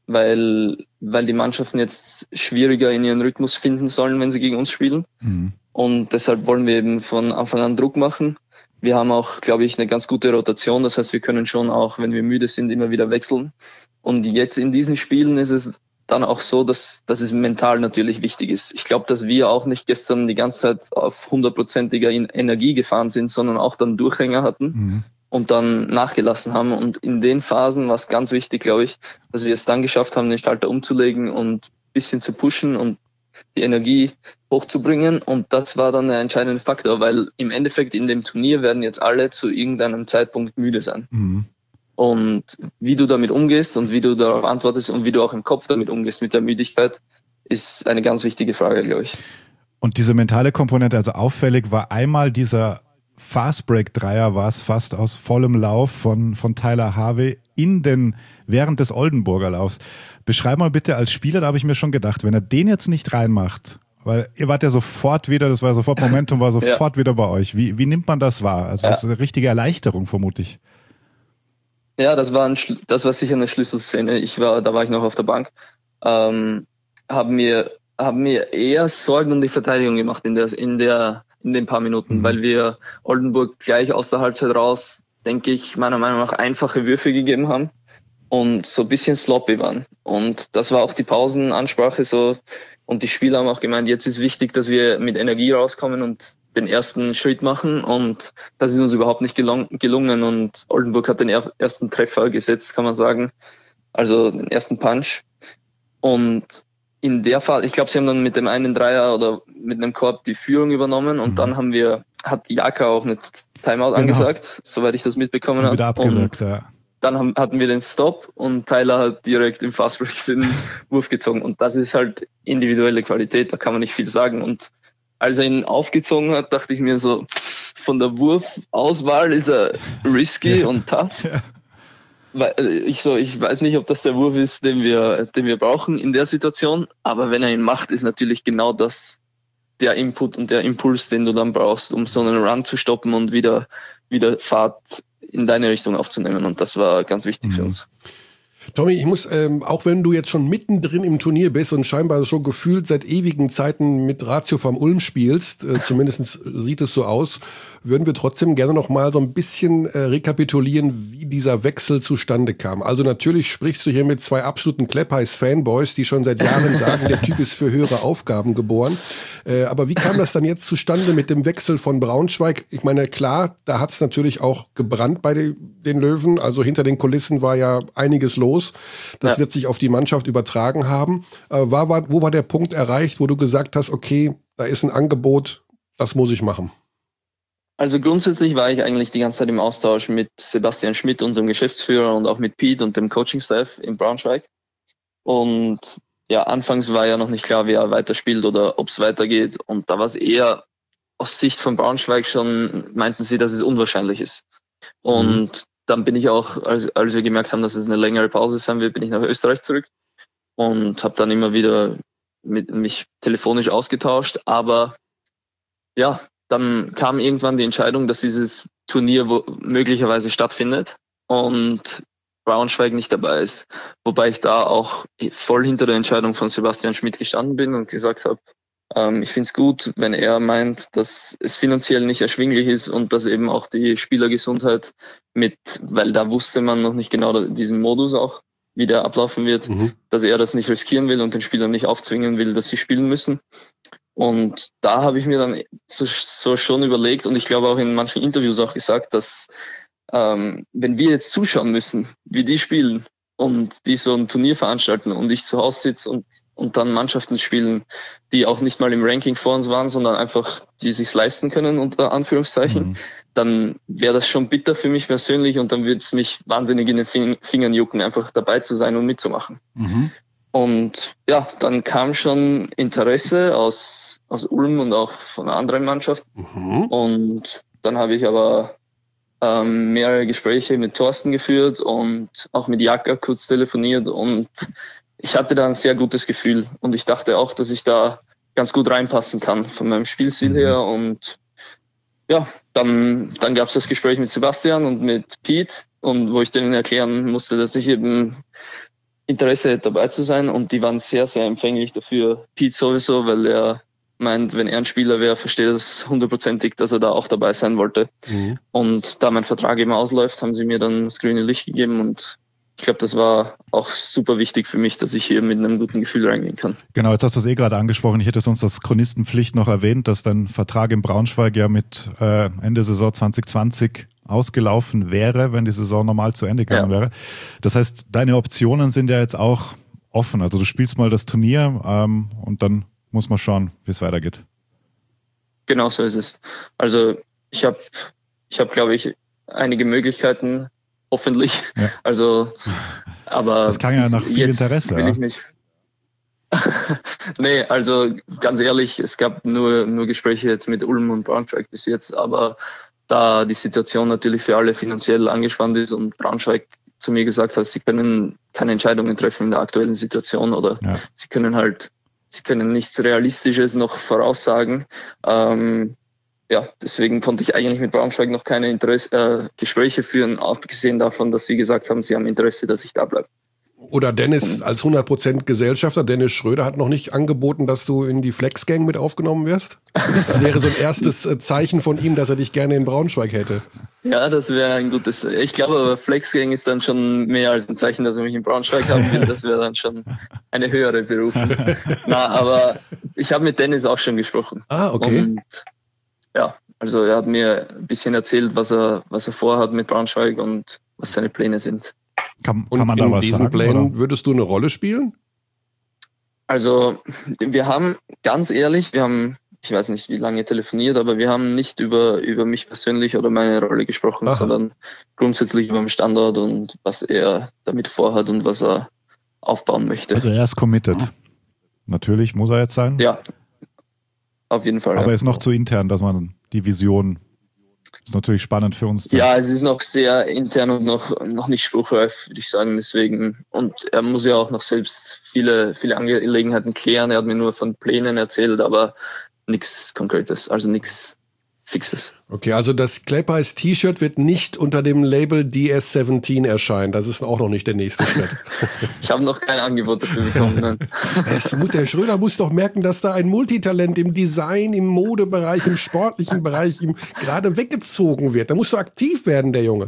weil, weil die Mannschaften jetzt schwieriger in ihren Rhythmus finden sollen, wenn sie gegen uns spielen. Mhm. Und deshalb wollen wir eben von Anfang an Druck machen. Wir haben auch, glaube ich, eine ganz gute Rotation. Das heißt, wir können schon auch, wenn wir müde sind, immer wieder wechseln. Und jetzt in diesen Spielen ist es dann auch so, dass, dass es mental natürlich wichtig ist. Ich glaube, dass wir auch nicht gestern die ganze Zeit auf hundertprozentiger Energie gefahren sind, sondern auch dann Durchhänger hatten mhm. und dann nachgelassen haben. Und in den Phasen war es ganz wichtig, glaube ich, dass wir es dann geschafft haben, den Schalter umzulegen und ein bisschen zu pushen und die Energie hochzubringen. Und das war dann der entscheidende Faktor, weil im Endeffekt in dem Turnier werden jetzt alle zu irgendeinem Zeitpunkt müde sein. Mhm. Und wie du damit umgehst und wie du darauf antwortest und wie du auch im Kopf damit umgehst mit der Müdigkeit, ist eine ganz wichtige Frage, glaube ich. Und diese mentale Komponente, also auffällig, war einmal dieser Fastbreak-Dreier, war es fast aus vollem Lauf von, von Tyler Harvey in den, während des Oldenburger Laufs. Beschreib mal bitte als Spieler, da habe ich mir schon gedacht, wenn er den jetzt nicht reinmacht, weil ihr wart ja sofort wieder, das war sofort Momentum, war sofort ja. wieder bei euch. Wie, wie nimmt man das wahr? Also ja. das ist eine richtige Erleichterung, vermute ich. Ja, das war ein, das war sicher eine Schlüsselszene. Ich war, da war ich noch auf der Bank, ähm, habe mir, habe mir eher Sorgen um die Verteidigung gemacht in der, in der, in den paar Minuten, mhm. weil wir Oldenburg gleich aus der Halbzeit raus, denke ich, meiner Meinung nach einfache Würfe gegeben haben und so ein bisschen sloppy waren. Und das war auch die Pausenansprache so. Und die Spieler haben auch gemeint, jetzt ist wichtig, dass wir mit Energie rauskommen und den ersten Schritt machen. Und das ist uns überhaupt nicht gelung- gelungen. Und Oldenburg hat den er- ersten Treffer gesetzt, kann man sagen. Also den ersten Punch. Und in der Fall, ich glaube, sie haben dann mit dem einen Dreier oder mit einem Korb die Führung übernommen. Und mhm. dann haben wir, hat Jaka auch eine Timeout genau. angesagt, soweit ich das mitbekommen habe. Wieder abgesagt, ja. Dann haben, hatten wir den Stop und Tyler hat direkt im Fastbreak den Wurf gezogen. Und das ist halt individuelle Qualität, da kann man nicht viel sagen. Und als er ihn aufgezogen hat, dachte ich mir so, von der Wurfauswahl ist er risky ja. und tough. Ja. Weil ich so, ich weiß nicht, ob das der Wurf ist, den wir, den wir brauchen in der Situation. Aber wenn er ihn macht, ist natürlich genau das der Input und der Impuls, den du dann brauchst, um so einen Run zu stoppen und wieder, wieder Fahrt in deine Richtung aufzunehmen. Und das war ganz wichtig mhm. für uns. Tommy, ich muss, ähm, auch wenn du jetzt schon mittendrin im Turnier bist und scheinbar schon gefühlt seit ewigen Zeiten mit Ratio vom Ulm spielst, äh, zumindest sieht es so aus, würden wir trotzdem gerne noch mal so ein bisschen äh, rekapitulieren, wie dieser Wechsel zustande kam. Also natürlich sprichst du hier mit zwei absoluten Kleppheiß-Fanboys, die schon seit Jahren sagen, der Typ ist für höhere Aufgaben geboren. Äh, aber wie kam das dann jetzt zustande mit dem Wechsel von Braunschweig? Ich meine, klar, da hat es natürlich auch gebrannt bei de- den Löwen. Also hinter den Kulissen war ja einiges los. Das ja. wird sich auf die Mannschaft übertragen haben. Äh, war, war, wo war der Punkt erreicht, wo du gesagt hast, okay, da ist ein Angebot, das muss ich machen? Also grundsätzlich war ich eigentlich die ganze Zeit im Austausch mit Sebastian Schmidt, unserem Geschäftsführer, und auch mit Pete und dem Coaching-Staff in Braunschweig. Und ja, anfangs war ja noch nicht klar, wer weiterspielt oder ob es weitergeht. Und da war es eher aus Sicht von Braunschweig schon, meinten sie, dass es unwahrscheinlich ist. Und mhm. dann bin ich auch, als, als wir gemerkt haben, dass es eine längere Pause sein wird, bin ich nach Österreich zurück und habe dann immer wieder mit mich telefonisch ausgetauscht. Aber ja, dann kam irgendwann die Entscheidung, dass dieses Turnier wo möglicherweise stattfindet und Braunschweig nicht dabei ist. Wobei ich da auch voll hinter der Entscheidung von Sebastian Schmidt gestanden bin und gesagt habe, ähm, ich finde es gut, wenn er meint, dass es finanziell nicht erschwinglich ist und dass eben auch die Spielergesundheit mit, weil da wusste man noch nicht genau diesen Modus auch, wie der ablaufen wird, mhm. dass er das nicht riskieren will und den Spielern nicht aufzwingen will, dass sie spielen müssen. Und da habe ich mir dann so, so schon überlegt und ich glaube auch in manchen Interviews auch gesagt, dass ähm, wenn wir jetzt zuschauen müssen, wie die spielen und die so ein Turnier veranstalten und ich zu Hause sitze und, und dann Mannschaften spielen, die auch nicht mal im Ranking vor uns waren, sondern einfach, die sich's leisten können, unter Anführungszeichen, mhm. dann wäre das schon bitter für mich persönlich und dann würde es mich wahnsinnig in den Fing- Fingern jucken, einfach dabei zu sein und mitzumachen. Mhm. Und ja, dann kam schon Interesse aus, aus Ulm und auch von einer anderen Mannschaft. Mhm. Und dann habe ich aber ähm, mehrere Gespräche mit Thorsten geführt und auch mit Jaka kurz telefoniert. Und ich hatte da ein sehr gutes Gefühl. Und ich dachte auch, dass ich da ganz gut reinpassen kann von meinem Spielstil mhm. her. Und ja, dann, dann gab es das Gespräch mit Sebastian und mit Pete. Und wo ich denen erklären musste, dass ich eben Interesse hätte, dabei zu sein, und die waren sehr, sehr empfänglich dafür. Pete sowieso, weil er meint, wenn er ein Spieler wäre, versteht es hundertprozentig, dass er da auch dabei sein wollte. Mhm. Und da mein Vertrag eben ausläuft, haben sie mir dann das grüne Licht gegeben und ich glaube, das war auch super wichtig für mich, dass ich hier mit einem guten Gefühl reingehen kann. Genau, jetzt hast du es eh gerade angesprochen. Ich hätte sonst als Chronistenpflicht noch erwähnt, dass dein Vertrag in Braunschweig ja mit äh, Ende Saison zwanzig zwanzig ausgelaufen wäre, wenn die Saison normal zu Ende gegangen ja. wäre. Das heißt, deine Optionen sind ja jetzt auch offen. Also du spielst mal das Turnier ähm, und dann muss man schauen, wie es weitergeht. Genau so ist es. Also ich habe, ich habe, glaube ich, einige Möglichkeiten, hoffentlich. Ja. Also, aber das klang ja nach viel Interesse. Will ja? ich mich nee, also ganz ehrlich, es gab nur, nur Gespräche jetzt mit Ulm und Braunschweig bis jetzt, aber da die Situation natürlich für alle finanziell angespannt ist und Braunschweig zu mir gesagt hat, sie können keine Entscheidungen treffen in der aktuellen Situation oder ja. sie können halt, sie können nichts Realistisches noch voraussagen. Ähm, ja, deswegen konnte ich eigentlich mit Braunschweig noch keine Interesse, äh, Gespräche führen, abgesehen davon, dass sie gesagt haben, sie haben Interesse, dass ich da bleibe. Oder Dennis als hundert Prozent Gesellschafter, Dennis Schröder hat noch nicht angeboten, dass du in die Flex-Gang mit aufgenommen wirst? Das wäre so ein erstes Zeichen von ihm, dass er dich gerne in Braunschweig hätte. Ja, das wäre ein gutes, ich glaube aber Flex-Gang ist dann schon mehr als ein Zeichen, dass er mich in Braunschweig haben will. Das wäre dann schon eine höhere Berufung. Na, aber ich habe mit Dennis auch schon gesprochen. Ah, okay. Und ja, also er hat mir ein bisschen erzählt, was er, was er vorhat mit Braunschweig und was seine Pläne sind. Kann, kann man da was sagen? In diesen Plänen würdest du eine Rolle spielen? Also wir haben, ganz ehrlich, wir haben, ich weiß nicht, wie lange telefoniert, aber wir haben nicht über, über mich persönlich oder meine Rolle gesprochen, Aha. sondern grundsätzlich über den Standort und was er damit vorhat und was er aufbauen möchte. Also er ist committed. Natürlich muss er jetzt sein. Ja, auf jeden Fall. Aber ja. ist noch zu intern, dass man die Vision... Das ist natürlich spannend für uns. Ja, es ist noch sehr intern und noch, noch nicht spruchreif, würde ich sagen. Deswegen, und er muss ja auch noch selbst viele, viele Angelegenheiten klären. Er hat mir nur von Plänen erzählt, aber nichts Konkretes, also nichts Fixes. Okay, also das Clapeyes T-Shirt wird nicht unter dem Label D S siebzehn erscheinen. Das ist auch noch nicht der nächste Schritt. Ich habe noch kein Angebot dafür bekommen. Der Schröder muss doch merken, dass da ein Multitalent im Design, im Modebereich, im sportlichen Bereich ihm gerade weggezogen wird. Da musst du aktiv werden, der Junge.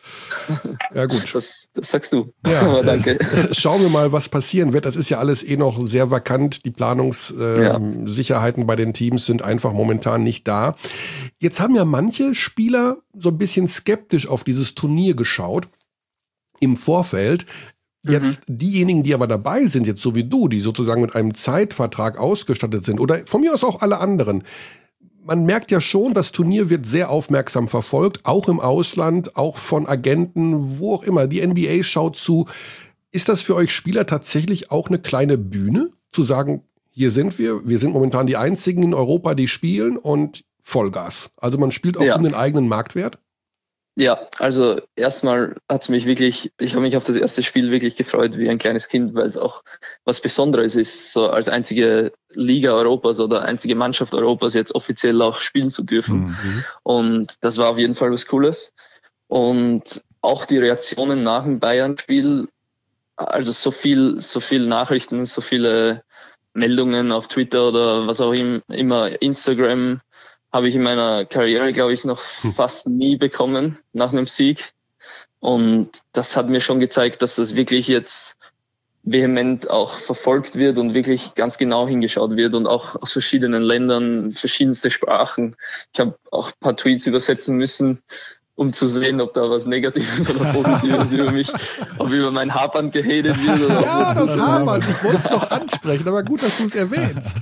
Ja gut. Das, das sagst du. Ja, aber danke. Äh, schauen wir mal, was passieren wird. Das ist ja alles eh noch sehr vakant. Die Planungssicherheiten äh, ja. bei den Teams sind einfach momentan nicht da. Jetzt haben ja manche Spieler so ein bisschen skeptisch auf dieses Turnier geschaut im Vorfeld. Jetzt mhm. diejenigen, die aber dabei sind, jetzt so wie du, die sozusagen mit einem Zeitvertrag ausgestattet sind oder von mir aus auch alle anderen, man merkt ja schon, das Turnier wird sehr aufmerksam verfolgt, auch im Ausland, auch von Agenten, wo auch immer. Die N B A schaut zu. Ist das für euch Spieler tatsächlich auch eine kleine Bühne, zu sagen, hier sind wir, wir sind momentan die einzigen in Europa, die spielen und Vollgas? Also man spielt auch ja. um den eigenen Marktwert? Ja, also erstmal hat es mich wirklich, ich habe mich auf das erste Spiel wirklich gefreut wie ein kleines Kind, weil es auch was Besonderes ist, so als einzige Liga Europas oder einzige Mannschaft Europas jetzt offiziell auch spielen zu dürfen. Mhm. Und das war auf jeden Fall was Cooles. Und auch die Reaktionen nach dem Bayern-Spiel, also so viel, so viel Nachrichten, so viele Meldungen auf Twitter oder was auch immer, Instagram, habe ich in meiner Karriere, glaube ich, noch fast nie bekommen nach einem Sieg. Und das hat mir schon gezeigt, dass das wirklich jetzt vehement auch verfolgt wird und wirklich ganz genau hingeschaut wird und auch aus verschiedenen Ländern, verschiedenste Sprachen. Ich habe auch ein paar Tweets übersetzen müssen, um zu sehen, ob da was Negatives oder Positives über mich, ob über mein Haarband gehatet wird. Oder ja, das Haarband, ich wollte es noch ansprechen, aber gut, dass du es erwähnst.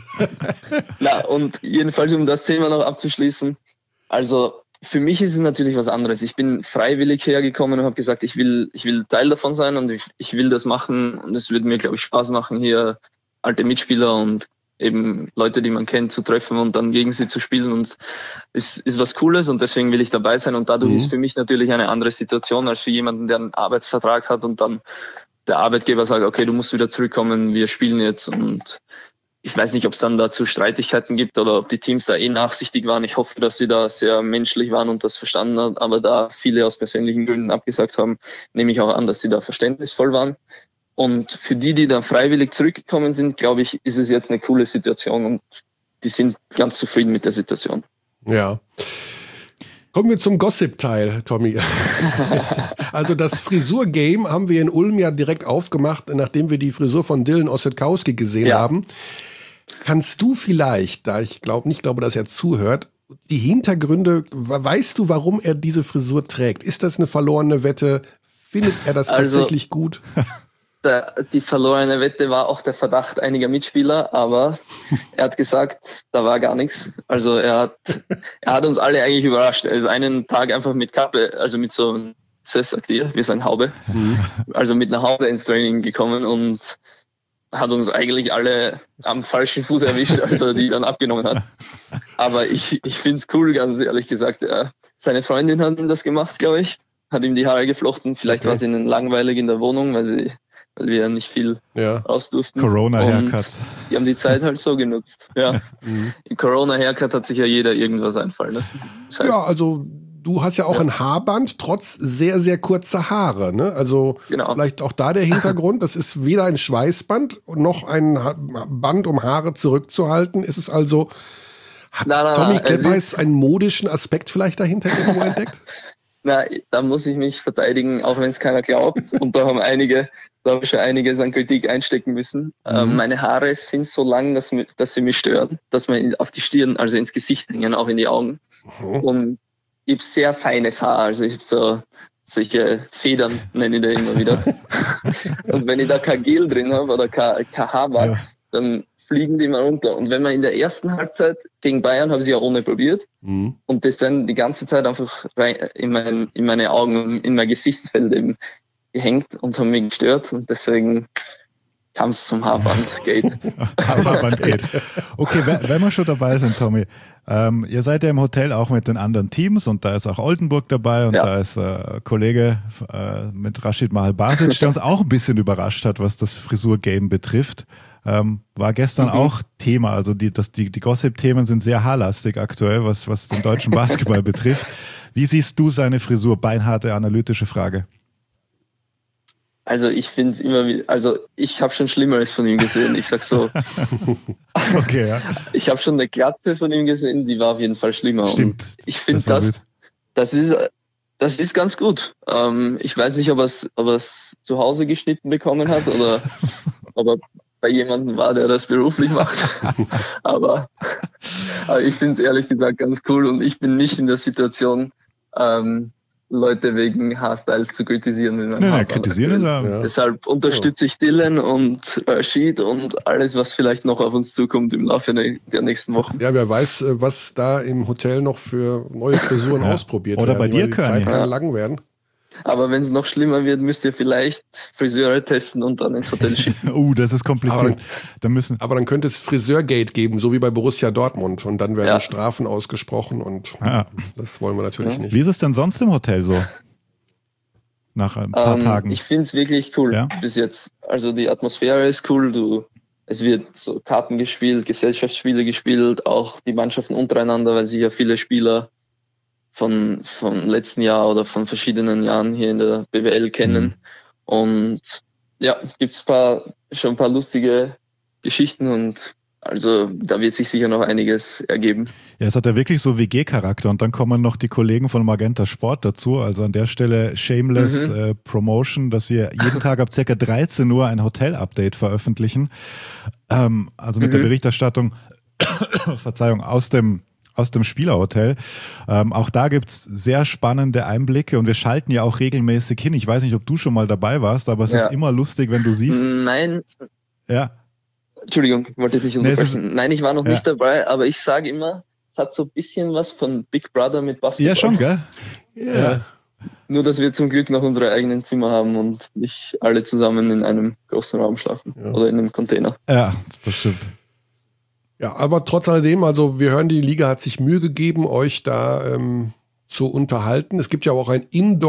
Na, und jedenfalls, um das Thema noch abzuschließen, also für mich ist es natürlich was anderes. Ich bin freiwillig hergekommen und habe gesagt, ich will, ich will Teil davon sein und ich, ich will das machen und es würde mir, glaube ich, Spaß machen, hier alte Mitspieler und eben Leute, die man kennt, zu treffen und dann gegen sie zu spielen, und es ist was Cooles und deswegen will ich dabei sein, und dadurch mhm. ist für mich natürlich eine andere Situation als für jemanden, der einen Arbeitsvertrag hat und dann der Arbeitgeber sagt, okay, du musst wieder zurückkommen, wir spielen jetzt, und ich weiß nicht, ob es dann dazu Streitigkeiten gibt oder ob die Teams da eh nachsichtig waren. Ich hoffe, dass sie da sehr menschlich waren und das verstanden haben, aber da viele aus persönlichen Gründen abgesagt haben, nehme ich auch an, dass sie da verständnisvoll waren. Und für die, die dann freiwillig zurückgekommen sind, glaube ich, ist es jetzt eine coole Situation und die sind ganz zufrieden mit der Situation. Ja. Kommen wir zum Gossip-Teil, Tommy. Also das Frisur-Game haben wir in Ulm ja direkt aufgemacht, nachdem wir die Frisur von Dylan Ossetkowski gesehen ja. haben. Kannst du vielleicht, da ich glaub, nicht glaube, dass er zuhört, die Hintergründe, weißt du, warum er diese Frisur trägt? Ist das eine verlorene Wette? Findet er das also, tatsächlich gut? Der, die verlorene Wette war auch der Verdacht einiger Mitspieler, aber er hat gesagt, da war gar nichts. Also er hat, er hat uns alle eigentlich überrascht. Er ist einen Tag einfach mit Kappe, also mit so einem, sagt ihr, wir sagen Haube, mhm. also mit einer Haube ins Training gekommen und hat uns eigentlich alle am falschen Fuß erwischt, als er die dann abgenommen hat. Aber ich, ich finde es cool, ganz ehrlich gesagt. Er, seine Freundin hat ihm das gemacht, glaube ich, hat ihm die Haare geflochten. Vielleicht okay. war es ihnen langweilig in der Wohnung, weil sie weil wir ja nicht viel ja. raus durften. Corona-Haircuts. Die haben die Zeit halt so genutzt. Ja. Mhm. Im Corona-Haircut hat sich ja jeder irgendwas einfallen lassen. Das heißt, ja, also du hast ja auch ja. ein Haarband, trotz sehr, sehr kurzer Haare. Ne? Also genau. vielleicht auch da der Hintergrund. Das ist weder ein Schweißband noch ein Band, um Haare zurückzuhalten. Ist es also, hat na, na, Tommy Kleppeis einen modischen Aspekt vielleicht dahinter irgendwo entdeckt? Na, da muss ich mich verteidigen, auch wenn es keiner glaubt. Und da haben einige, da habe ich schon einiges an Kritik einstecken müssen. Mhm. Ähm, meine Haare sind so lang, dass, dass sie mich stören, dass man auf die Stirn, also ins Gesicht hängen, auch in die Augen. Mhm. Und ich habe sehr feines Haar, also ich habe so solche Federn, nenne ich da immer wieder. Und wenn ich da kein Gel drin habe oder kein, kein Haarwachs, ja. dann fliegen die mal runter. Und wenn man in der ersten Halbzeit gegen Bayern, habe ich sie ja ohne probiert. Mhm. Und das dann die ganze Zeit einfach rein in, mein, in meine Augen, in mein Gesichtsfeld eben gehängt und haben mich gestört. Und deswegen kam es zum Haarband-Gate. Haarband-Gate. Okay, wenn wir schon dabei sind, Tommy. Ähm, ihr seid ja im Hotel auch mit den anderen Teams und da ist auch Oldenburg dabei und ja. da ist äh, Kollege äh, mit Rashid Mahal Basic, der uns auch ein bisschen überrascht hat, was das Frisur-Game betrifft. Ähm, war gestern mhm. auch Thema, also die, das, die, die Gossip-Themen sind sehr haarlastig aktuell, was, was den deutschen Basketball betrifft. Wie siehst du seine Frisur? Beinharte analytische Frage. Also ich finde es immer wieder, also ich habe schon Schlimmeres von ihm gesehen, ich sag so. Okay, ja. Ich habe schon eine Glatze von ihm gesehen, die war auf jeden Fall schlimmer. Stimmt. Und ich finde das, das, das ist, das ist ganz gut. Ähm, ich weiß nicht, ob er es ob er's zu Hause geschnitten bekommen hat oder ob er bei jemandem war, der das beruflich macht. aber, aber ich finde es ehrlich gesagt ganz cool und ich bin nicht in der Situation, ähm, Leute wegen Haarstyles zu kritisieren. Mit ja, kritisieren ist ja. Deshalb unterstütze ich Dylan und Rashid und alles, was vielleicht noch auf uns zukommt im Laufe der nächsten Wochen. Ja, wer weiß, was da im Hotel noch für neue Frisuren ja. ausprobiert Oder werden. Oder bei dir, die Zeit kann ja. lang werden. Aber wenn es noch schlimmer wird, müsst ihr vielleicht Friseure testen und dann ins Hotel schicken. uh, das ist kompliziert. Aber dann, dann müssen aber dann könnte es Friseurgate geben, so wie bei Borussia Dortmund. Und dann werden ja. Strafen ausgesprochen und ja. das wollen wir natürlich ja. nicht. Wie ist es denn sonst im Hotel so? Nach ein paar ähm, Tagen. Ich finde es wirklich cool ja? bis jetzt. Also die Atmosphäre ist cool. Du, es wird so Karten gespielt, Gesellschaftsspiele gespielt, auch die Mannschaften untereinander, weil sich ja viele Spieler von vom letzten Jahr oder von verschiedenen Jahren hier in der B W L kennen. Mhm. Und ja, gibt's paar schon ein paar lustige Geschichten und Also da wird sich sicher noch einiges ergeben. Ja, es hat ja wirklich so W G-Charakter und dann kommen noch die Kollegen von Magenta Sport dazu. Also an der Stelle shameless mhm. äh, Promotion, dass wir jeden Tag ab ca. dreizehn Uhr ein Hotel-Update veröffentlichen. Ähm, also mit mhm. der Berichterstattung, Verzeihung, aus dem aus dem Spielerhotel. Ähm, auch da gibt's sehr spannende Einblicke und wir schalten ja auch regelmäßig hin. Ich weiß nicht, ob du schon mal dabei warst, aber es ja. ist immer lustig, wenn du siehst. Nein. Ja. Entschuldigung, wollte ich nicht unterbrechen. Nee, Nein, ich war noch ja. nicht dabei, aber ich sage immer, es hat so ein bisschen was von Big Brother mit Basketball. Ja, schon, gell? Ja. ja. Nur, dass wir zum Glück noch unsere eigenen Zimmer haben und nicht alle zusammen in einem großen Raum schlafen ja. oder in einem Container. Ja, das stimmt. Ja, aber trotz alledem, also wir hören, die Liga hat sich Mühe gegeben, euch da ähm, zu unterhalten. Es gibt ja auch ein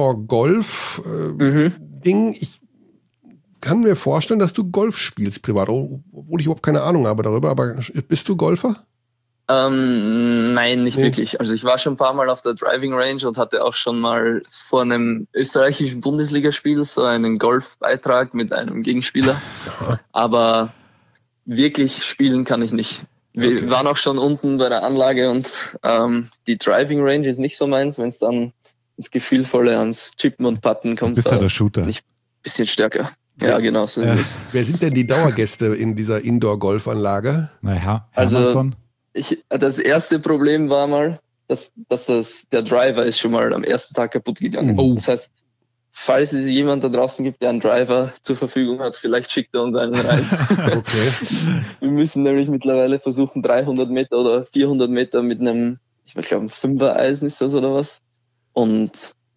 Indoor-Golf-Ding. Äh, mhm. Ich kann mir vorstellen, dass du Golf spielst privat, obwohl ich überhaupt keine Ahnung habe darüber. Aber bist du Golfer? Ähm, nein, nicht nee. wirklich. Also ich war schon ein paar Mal auf der Driving Range und hatte auch schon mal vor einem österreichischen Bundesligaspiel so einen Golfbeitrag mit einem Gegenspieler. Ja. Aber wirklich spielen kann ich nicht. Wir okay. waren auch schon unten bei der Anlage und ähm, die Driving Range ist nicht so meins, wenn es dann ins Gefühlvolle ans Chippen und Putten kommt. Du bist ja der Shooter. Bin ich ein bisschen stärker. Ja, ja genau so ja. ist es. Wer sind denn die Dauergäste in dieser Indoor-Golfanlage? Naja, also ich, das erste Problem war mal, dass, dass das, der Driver ist schon mal am ersten Tag kaputt gegangen. Oh. Das heißt, falls es jemand da draußen gibt, der einen Driver zur Verfügung hat, vielleicht schickt er uns einen rein. Okay. Wir müssen nämlich mittlerweile versuchen, dreihundert Meter oder vierhundert Meter mit einem, ich glaube, ein Fünfer-Eisen ist das oder was. Und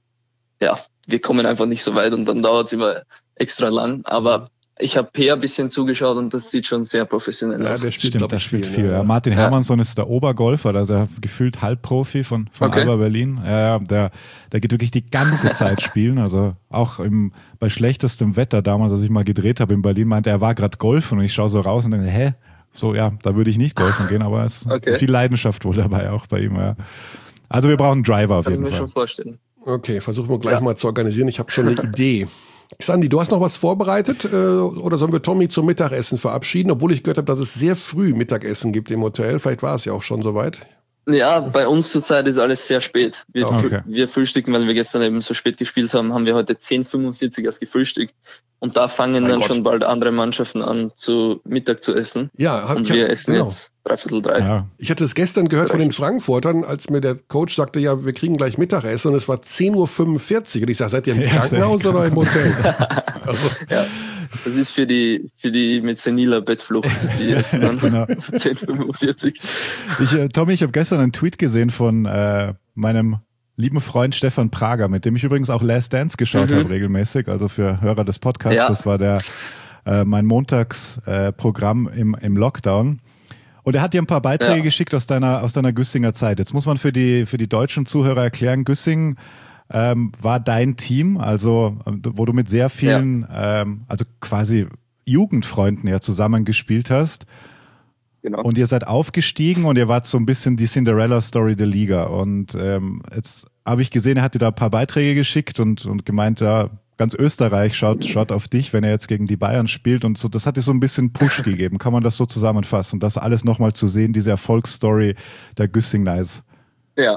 ja, wir kommen einfach nicht so weit und dann dauert es immer extra lang. Aber ich habe Peer ein bisschen zugeschaut und das sieht schon sehr professionell ja, aus. Der spielt, Stimmt, der spielt viel. Ja. Martin Hermannsson ja. ist der Obergolfer, also der gefühlt Halbprofi von, von okay. Alba Berlin. Ja, der, der geht wirklich die ganze Zeit spielen. Also auch im, bei schlechtestem Wetter damals, als ich mal gedreht habe in Berlin, meinte er, er war gerade golfen und ich schaue so raus und denke, hä? So, ja, da würde ich nicht golfen gehen, aber es ist okay. viel Leidenschaft wohl dabei auch bei ihm. Ja. Also wir brauchen einen Driver auf Kann jeden ich mir Fall. schon vorstellen. Okay, versuchen wir gleich ja. mal zu organisieren. Ich habe schon eine Idee. Xandi, du hast noch was vorbereitet äh, oder sollen wir Tommy zum Mittagessen verabschieden? Obwohl ich gehört habe, dass es sehr früh Mittagessen gibt im Hotel. Vielleicht war es ja auch schon soweit. Ja, bei uns zurzeit ist alles sehr spät. Wir, okay. wir frühstücken, weil wir gestern eben so spät gespielt haben, haben wir heute zehn Uhr fünfundvierzig erst gefrühstückt. Und da fangen mein dann Gott. schon bald andere Mannschaften an, zu Mittag zu essen. Ja, hab, und ich, wir essen genau. jetzt dreiviertel drei. Ja. Ich hatte es gestern gehört von den Frankfurtern, als mir der Coach sagte, ja, wir kriegen gleich Mittagessen und es war zehn Uhr fünfundvierzig. Und ich sage, seid ihr im Ja, Krankenhaus oder im Hotel? Also. Ja, das ist für die, für die mit seniler Bettflucht, die essen dann genau. zehn Uhr fünfundvierzig. Ich, äh, Tommy, ich habe gestern einen Tweet gesehen von äh, meinem lieben Freund Stefan Prager, mit dem ich übrigens auch Last Dance geschaut mhm. habe regelmäßig, also für Hörer des Podcasts. Ja. Das war der äh, mein Montagsprogramm äh, im, im Lockdown. Und er hat dir ein paar Beiträge ja. geschickt aus deiner, aus deiner Güssinger Zeit. Jetzt muss man für die, für die deutschen Zuhörer erklären, Güssing ähm, war dein Team, also wo du mit sehr vielen, ja. ähm, also quasi Jugendfreunden ja zusammengespielt hast. Genau. Und ihr seid aufgestiegen und ihr wart so ein bisschen die Cinderella-Story der Liga. Und ähm, jetzt habe ich gesehen, er hat dir da ein paar Beiträge geschickt und, und gemeint, ja, ganz Österreich schaut, schaut auf dich, wenn er jetzt gegen die Bayern spielt. Und so, das hat dir so ein bisschen Push gegeben. Kann man das so zusammenfassen? Das alles nochmal zu sehen, diese Erfolgsstory der Güssing Knights. Ja,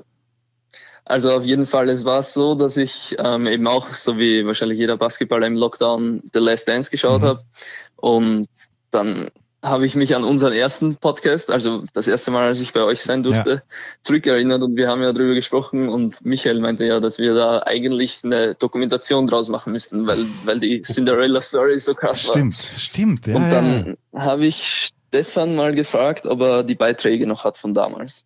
also auf jeden Fall, es war so, dass ich ähm, eben auch, so wie wahrscheinlich jeder Basketballer im Lockdown, The Last Dance geschaut mhm. habe. Und dann habe ich mich an unseren ersten Podcast, also das erste Mal, als ich bei euch sein durfte, ja. zurückerinnert und wir haben ja darüber gesprochen und Michael meinte ja, dass wir da eigentlich eine Dokumentation draus machen müssten, weil, weil die Cinderella-Story so krass war. Stimmt, stimmt. Ja, und dann ja. habe ich Stefan mal gefragt, ob er die Beiträge noch hat von damals.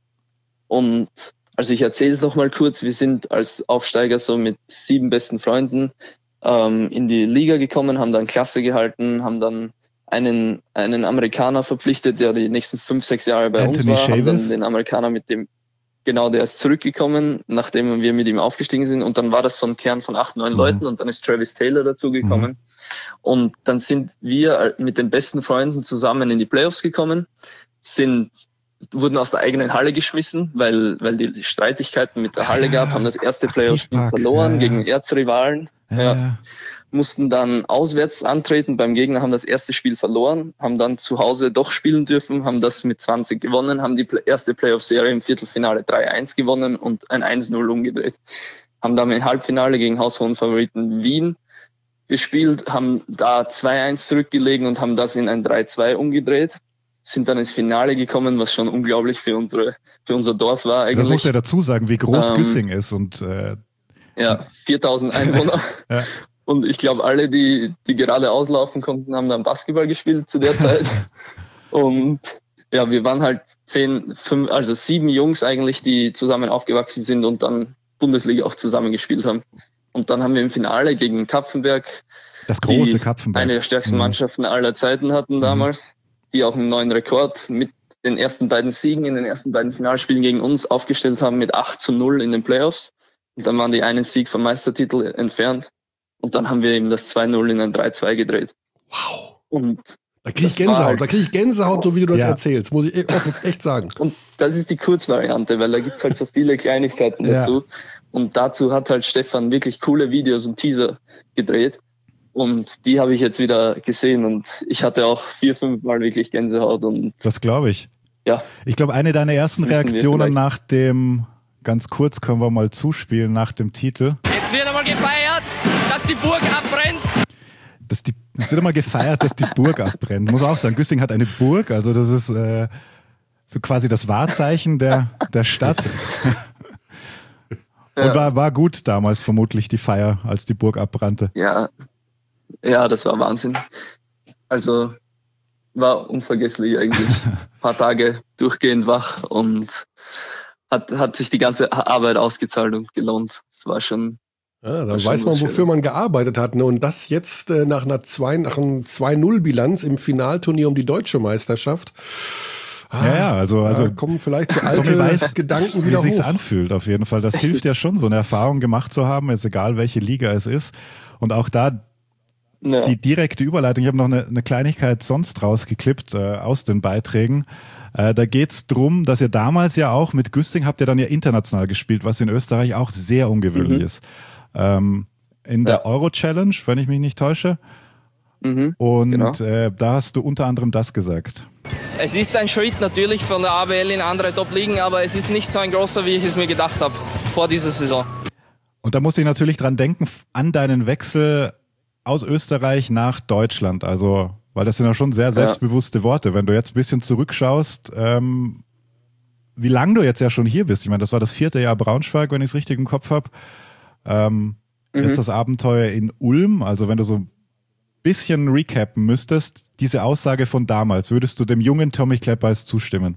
Und also ich erzähle es nochmal kurz, wir sind als Aufsteiger so mit sieben besten Freunden ähm, in die Liga gekommen, haben dann Klasse gehalten, haben dann einen einen Amerikaner verpflichtet, der die nächsten fünf, sechs Jahre bei Anthony uns war. Haben Chavis. dann den Amerikaner mit dem, genau, der ist zurückgekommen, nachdem wir mit ihm aufgestiegen sind. Und dann war das so ein Kern von acht, neun mhm. Leuten und dann ist Travis Taylor dazugekommen. Mhm. Und dann sind wir mit den besten Freunden zusammen in die Playoffs gekommen, sind wurden aus der eigenen Halle geschmissen, weil weil die Streitigkeiten mit der Halle gab, haben das erste Playoff verloren ja, ja. gegen Erzrivalen. Ja, ja. ja. mussten dann auswärts antreten beim Gegner, haben das erste Spiel verloren, haben dann zu Hause doch spielen dürfen, haben das mit zwanzig gewonnen, haben die erste Playoff-Serie im Viertelfinale drei eins gewonnen und ein eins null umgedreht. Haben dann im Halbfinale gegen haushohen Favoriten Wien gespielt, haben da zwei eins zurückgelegen und haben das in ein drei zwei umgedreht. Sind dann ins Finale gekommen, was schon unglaublich für unsere für unser Dorf war eigentlich. Das muss ja dazu sagen, wie groß ähm, Güssing ist. und äh, Ja, viertausend Einwohner. ja. Und ich glaube, alle, die, die gerade auslaufen konnten, haben dann Basketball gespielt zu der Zeit. Und ja, wir waren halt zehn, fünf, also sieben Jungs eigentlich, die zusammen aufgewachsen sind und dann Bundesliga auch zusammen gespielt haben. Und dann haben wir im Finale gegen Kapfenberg, das große die Kapfenberg, eine der stärksten mhm. Mannschaften aller Zeiten hatten damals, mhm. die auch einen neuen Rekord mit den ersten beiden Siegen in den ersten beiden Finalspielen gegen uns aufgestellt haben mit acht zu null in den Playoffs. Und dann waren die einen Sieg vom Meistertitel entfernt. Und dann haben wir eben das zwei null in ein drei zwei gedreht. Wow. Und da kriege ich Gänsehaut, halt, da kriege ich Gänsehaut, so wie du das ja. erzählst, muss ich offen echt sagen. Und das ist die Kurzvariante, weil da gibt es halt so viele Kleinigkeiten ja. dazu. Und dazu hat halt Stefan wirklich coole Videos und Teaser gedreht. Und die habe ich jetzt wieder gesehen und ich hatte auch vier, fünf Mal wirklich Gänsehaut. Und das glaube ich. Ja. Ich glaube, eine deiner ersten Reaktionen nach dem, ganz kurz können wir mal zuspielen, nach dem Titel. Jetzt wird einmal gefeiert, dass die Burg abbrennt. Dass die, jetzt wird einmal gefeiert, dass die Burg abbrennt. Muss auch sagen, Güssing hat eine Burg, also das ist äh, so quasi das Wahrzeichen der, der Stadt. Und Ja. war, war gut damals vermutlich die Feier, als die Burg abbrannte. Ja, ja, das war Wahnsinn. Also war unvergesslich eigentlich. Ein paar Tage durchgehend wach und hat, hat sich die ganze Arbeit ausgezahlt und gelohnt. Es war schon. Ja, dann weiß man, wofür man gearbeitet hat. Ne? Und das jetzt äh, nach einer zwei, nach einem zwei null Bilanz im Finalturnier um die deutsche Meisterschaft. Ah, ja, ja, also, also da kommen vielleicht so alte weiß, Gedanken wieder wie sich's hoch. anfühlt auf jeden Fall. Das hilft ja schon, so eine Erfahrung gemacht zu haben, jetzt egal welche Liga es ist. Und auch da Ja. die direkte Überleitung. Ich habe noch eine, eine Kleinigkeit sonst rausgeklippt äh, aus den Beiträgen. Äh, da geht's drum, dass ihr damals ja auch mit Güssing habt ihr dann ja international gespielt, was in Österreich auch sehr ungewöhnlich mhm. ist. Ähm, in der ja. Euro-Challenge, wenn ich mich nicht täusche. Mhm, Und genau. äh, da hast du unter anderem das gesagt. Es ist ein Schritt natürlich von der A W L in andere Top-Ligen, aber es ist nicht so ein großer, wie ich es mir gedacht habe vor dieser Saison. Und da muss ich natürlich dran denken, an deinen Wechsel aus Österreich nach Deutschland. Also, weil das sind ja schon sehr selbstbewusste ja. Worte. Wenn du jetzt ein bisschen zurückschaust, ähm, wie lange du jetzt ja schon hier bist. Ich meine, das war das vierte Jahr Braunschweig, wenn ich es richtig im Kopf habe. Ähm, mhm. Jetzt das Abenteuer in Ulm. Also wenn du so ein bisschen recappen müsstest, diese Aussage von damals, würdest du dem jungen Tommy Kleppeis zustimmen?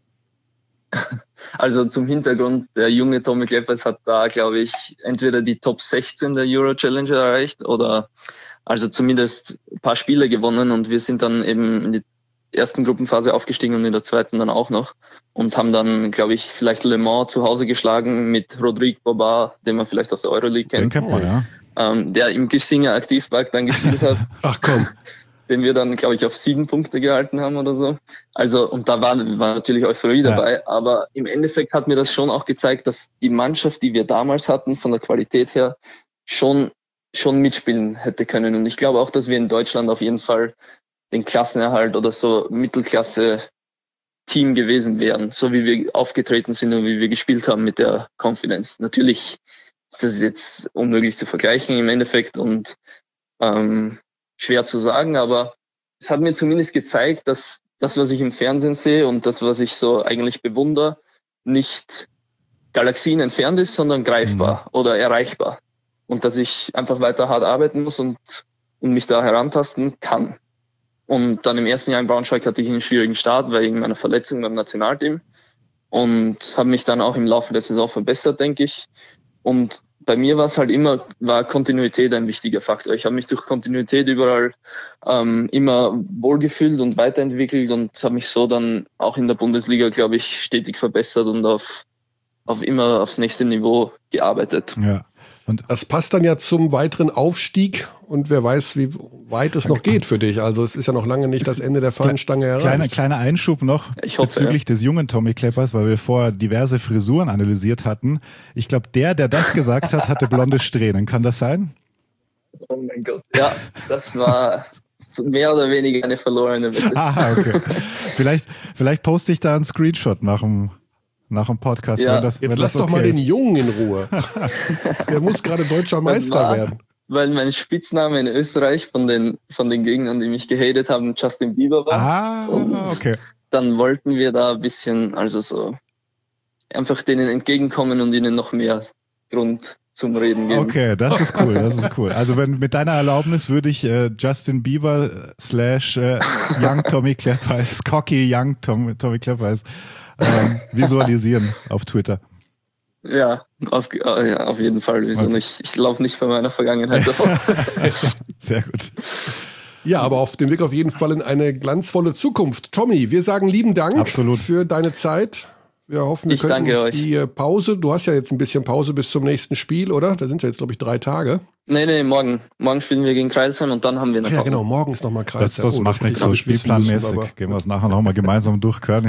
Also zum Hintergrund, der junge Tommy Kleppeis hat da, glaube ich, entweder die Top sechzehn der Euro Challenger erreicht oder also zumindest ein paar Spiele gewonnen und wir sind dann eben in die ersten Gruppenphase aufgestiegen und in der zweiten dann auch noch und haben dann, glaube ich, vielleicht Le Mans zu Hause geschlagen mit Rodrigue Bobar, den man vielleicht aus der Euroleague kennt. Den kennt man, ja. Ähm, der im Gissinger Aktivpark dann gespielt hat. Ach komm. Den wir dann, glaube ich, auf sieben Punkte gehalten haben oder so. Also, und da war, war natürlich Euphorie dabei, ja. aber im Endeffekt hat mir das schon auch gezeigt, dass die Mannschaft, die wir damals hatten, von der Qualität her, schon, schon mitspielen hätte können. Und ich glaube auch, dass wir in Deutschland auf jeden Fall den Klassenerhalt oder so Mittelklasse-Team gewesen wären, so wie wir aufgetreten sind und wie wir gespielt haben mit der Confidence. Natürlich ist das jetzt unmöglich zu vergleichen im Endeffekt und ähm, schwer zu sagen, aber es hat mir zumindest gezeigt, dass das, was ich im Fernsehen sehe und das, was ich so eigentlich bewundere, nicht Galaxien entfernt ist, sondern greifbar mhm. oder erreichbar. Und dass ich einfach weiter hart arbeiten muss und, und mich da herantasten kann. Und dann im ersten Jahr in Braunschweig hatte ich einen schwierigen Start wegen meiner Verletzung beim Nationalteam und habe mich dann auch im Laufe der Saison verbessert, denke ich. Und bei mir war es halt immer, war Kontinuität ein wichtiger Faktor. Ich habe mich durch Kontinuität überall ähm, immer wohlgefühlt und weiterentwickelt und habe mich so dann auch in der Bundesliga, glaube ich, stetig verbessert und auf, auf immer aufs nächste Niveau gearbeitet. Ja. Und das passt dann ja zum weiteren Aufstieg und wer weiß, wie weit es noch geht für dich. Also es ist ja noch lange nicht das Ende der Fahnenstange erreicht. Kleiner, kleiner Einschub noch ich hoffe, bezüglich ja. des jungen Tommy Kleppeis, weil wir vorher diverse Frisuren analysiert hatten. Ich glaube, der, der das gesagt hat, hatte blonde Strähnen. Kann das sein? Oh mein Gott. Ja, das war mehr oder weniger eine verlorene Wette. Ah, okay. vielleicht, vielleicht poste ich da einen Screenshot nach dem, nach dem Podcast. Ja. Wenn das, Jetzt wenn lass das doch okay mal ist. den Jungen in Ruhe. Der muss gerade deutscher Meister war, werden. Weil mein Spitzname in Österreich von den, von den Gegnern, die mich gehatet haben, Justin Bieber war. Ah, okay. Dann wollten wir da ein bisschen, also so, einfach denen entgegenkommen und ihnen noch mehr Grund zum Reden geben. Okay, das ist cool, das ist cool. Also wenn mit deiner Erlaubnis würde ich äh, Justin Bieber slash äh, Young Tommy Kleppeis, Cocky Young Tom, Tommy Kleppeis ähm, visualisieren auf Twitter. Ja, auf, äh, ja, auf jeden Fall. Wieso Okay. nicht? Ich laufe nicht von meiner Vergangenheit davon. Sehr gut. Ja, aber auf dem Weg auf jeden Fall in eine glanzvolle Zukunft. Tommy, wir sagen lieben Dank Absolut. für deine Zeit. Wir hoffen, wir Ich können danke euch. die äh, Pause, du hast ja jetzt ein bisschen Pause bis zum nächsten Spiel, oder? Da sind ja jetzt, glaube ich, drei Tage. nee, nee, morgen. Morgen spielen wir gegen Kreisheim und dann haben wir eine Ach ja, Pause. genau, morgens nochmal Kreis. Das, das Oh, macht hätte nichts ich so nicht wissen müssen, spielplanmäßig. aber Gehen wir es nachher nochmal gemeinsam durch, Körny.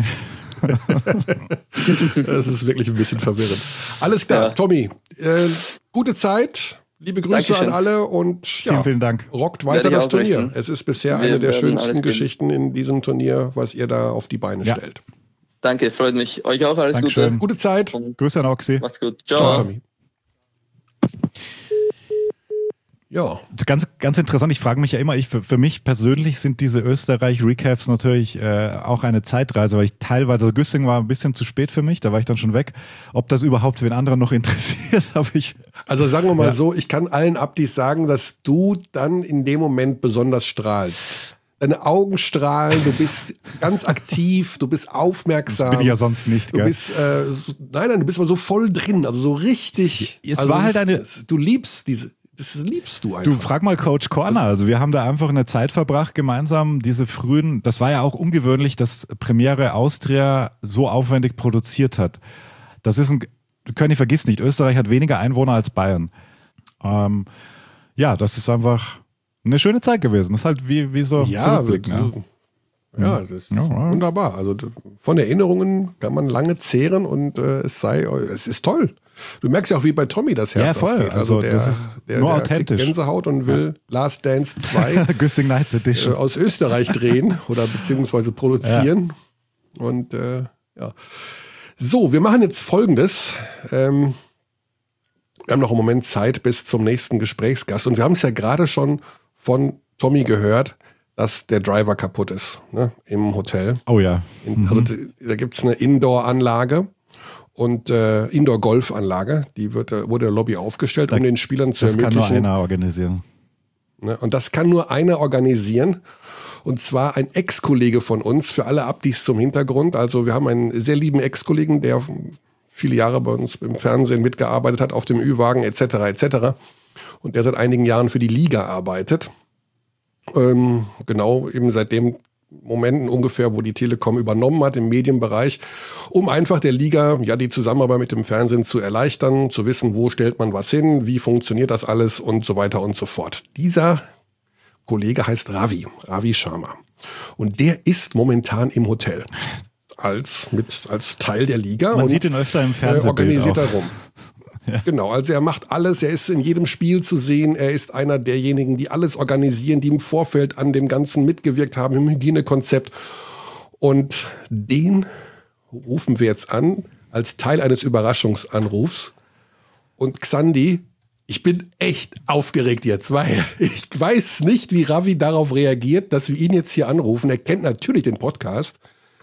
das ist wirklich ein bisschen verwirrend. Alles klar, Ja. Tommy, äh, gute Zeit, liebe Grüße Dankeschön. an alle und ja, Vielen, vielen Dank. rockt weiter Werde ich das Turnier. ausrichten. Es ist bisher Wir eine der werden schönsten alles geben. Geschichten in diesem Turnier, was ihr da auf die Beine Ja. stellt. Danke, freut mich. Euch auch alles Dankeschön. Gute. Gute Zeit. Und Grüße an Oxy. macht's gut. Ciao, Ciao. Tommy. Ja, Ganz, ganz interessant, ich frage mich ja immer, ich, für, für mich persönlich sind diese Österreich-Recaps natürlich äh, auch eine Zeitreise, weil ich teilweise, also Güssing war ein bisschen zu spät für mich, da war ich dann schon weg. Ob das überhaupt wen anderen noch interessiert, habe ich. also sagen wir mal Ja. so, ich kann allen Abdis sagen, dass du dann in dem Moment besonders strahlst. Deine Augen strahlen, du bist ganz aktiv, du bist aufmerksam. Bin ich ja sonst nicht, Du gell? bist, äh, so, nein, nein, du bist mal so voll drin, also so richtig. Es also war das halt ist- eine- das- Du liebst diese, das liebst du Du, einfach. frag mal Coach Corner. Also wir haben da einfach eine Zeit verbracht gemeinsam, diese frühen, das war ja auch ungewöhnlich, dass Premiere Austria so aufwendig produziert hat. Das ist ein, König, vergiss nicht, Österreich hat weniger Einwohner als Bayern. Ähm, ja, das ist einfach eine schöne Zeit gewesen. Das ist halt wie, wie so Ja, zurückblicken, ja. so- ja, das ist Ja, ja. wunderbar. Also d- von Erinnerungen kann man lange zehren und äh, es sei, es ist toll. Du merkst ja auch, wie bei Tommy das Herz Ja, voll. aufgeht. Also, Also der, das ist der, nur der kriegt authentisch. Gänsehaut und will Last Dance zwei Güssing Nights äh, Edition. aus Österreich drehen oder beziehungsweise produzieren. Und äh, ja. So, wir machen jetzt Folgendes. Ähm, wir haben noch einen Moment Zeit bis zum nächsten Gesprächsgast. Und wir haben es ja gerade schon von Tommy gehört, dass der Driver kaputt ist, ne, im Hotel. Oh ja. In, also d- da gibt es eine Indoor-Anlage und äh, Indoor-Golf-Anlage. Die wird, äh, wurde in der Lobby aufgestellt, um den Spielern zu Das kann nur ermöglichen. einer organisieren. Ne? Und das kann nur einer organisieren. Und zwar ein Ex-Kollege von uns, für alle Abdis zum Hintergrund. Also wir haben einen sehr lieben Ex-Kollegen, der viele Jahre bei uns im Fernsehen mitgearbeitet hat, auf dem Ü-Wagen et cetera et cetera. Und der seit einigen Jahren für die Liga arbeitet. Ähm, genau, eben seit dem Momenten ungefähr, wo die Telekom übernommen hat im Medienbereich, um einfach der Liga ja die Zusammenarbeit mit dem Fernsehen zu erleichtern, zu wissen, wo stellt man was hin, wie funktioniert das alles und so weiter und so fort. Dieser Kollege heißt Ravi, Ravi Sharma. Und der ist momentan im Hotel als, mit, als Teil der Liga. Man und, sieht ihn öfter im äh, Fernsehen. organisiert er rum. Genau, also er macht alles, er ist in jedem Spiel zu sehen, er ist einer derjenigen, die alles organisieren, die im Vorfeld an dem Ganzen mitgewirkt haben, im Hygienekonzept. Und den rufen wir jetzt an, als Teil eines Überraschungsanrufs. Und Xandi, ich bin echt aufgeregt jetzt, weil ich weiß nicht, wie Ravi darauf reagiert, dass wir ihn jetzt hier anrufen. Er kennt natürlich den Podcast.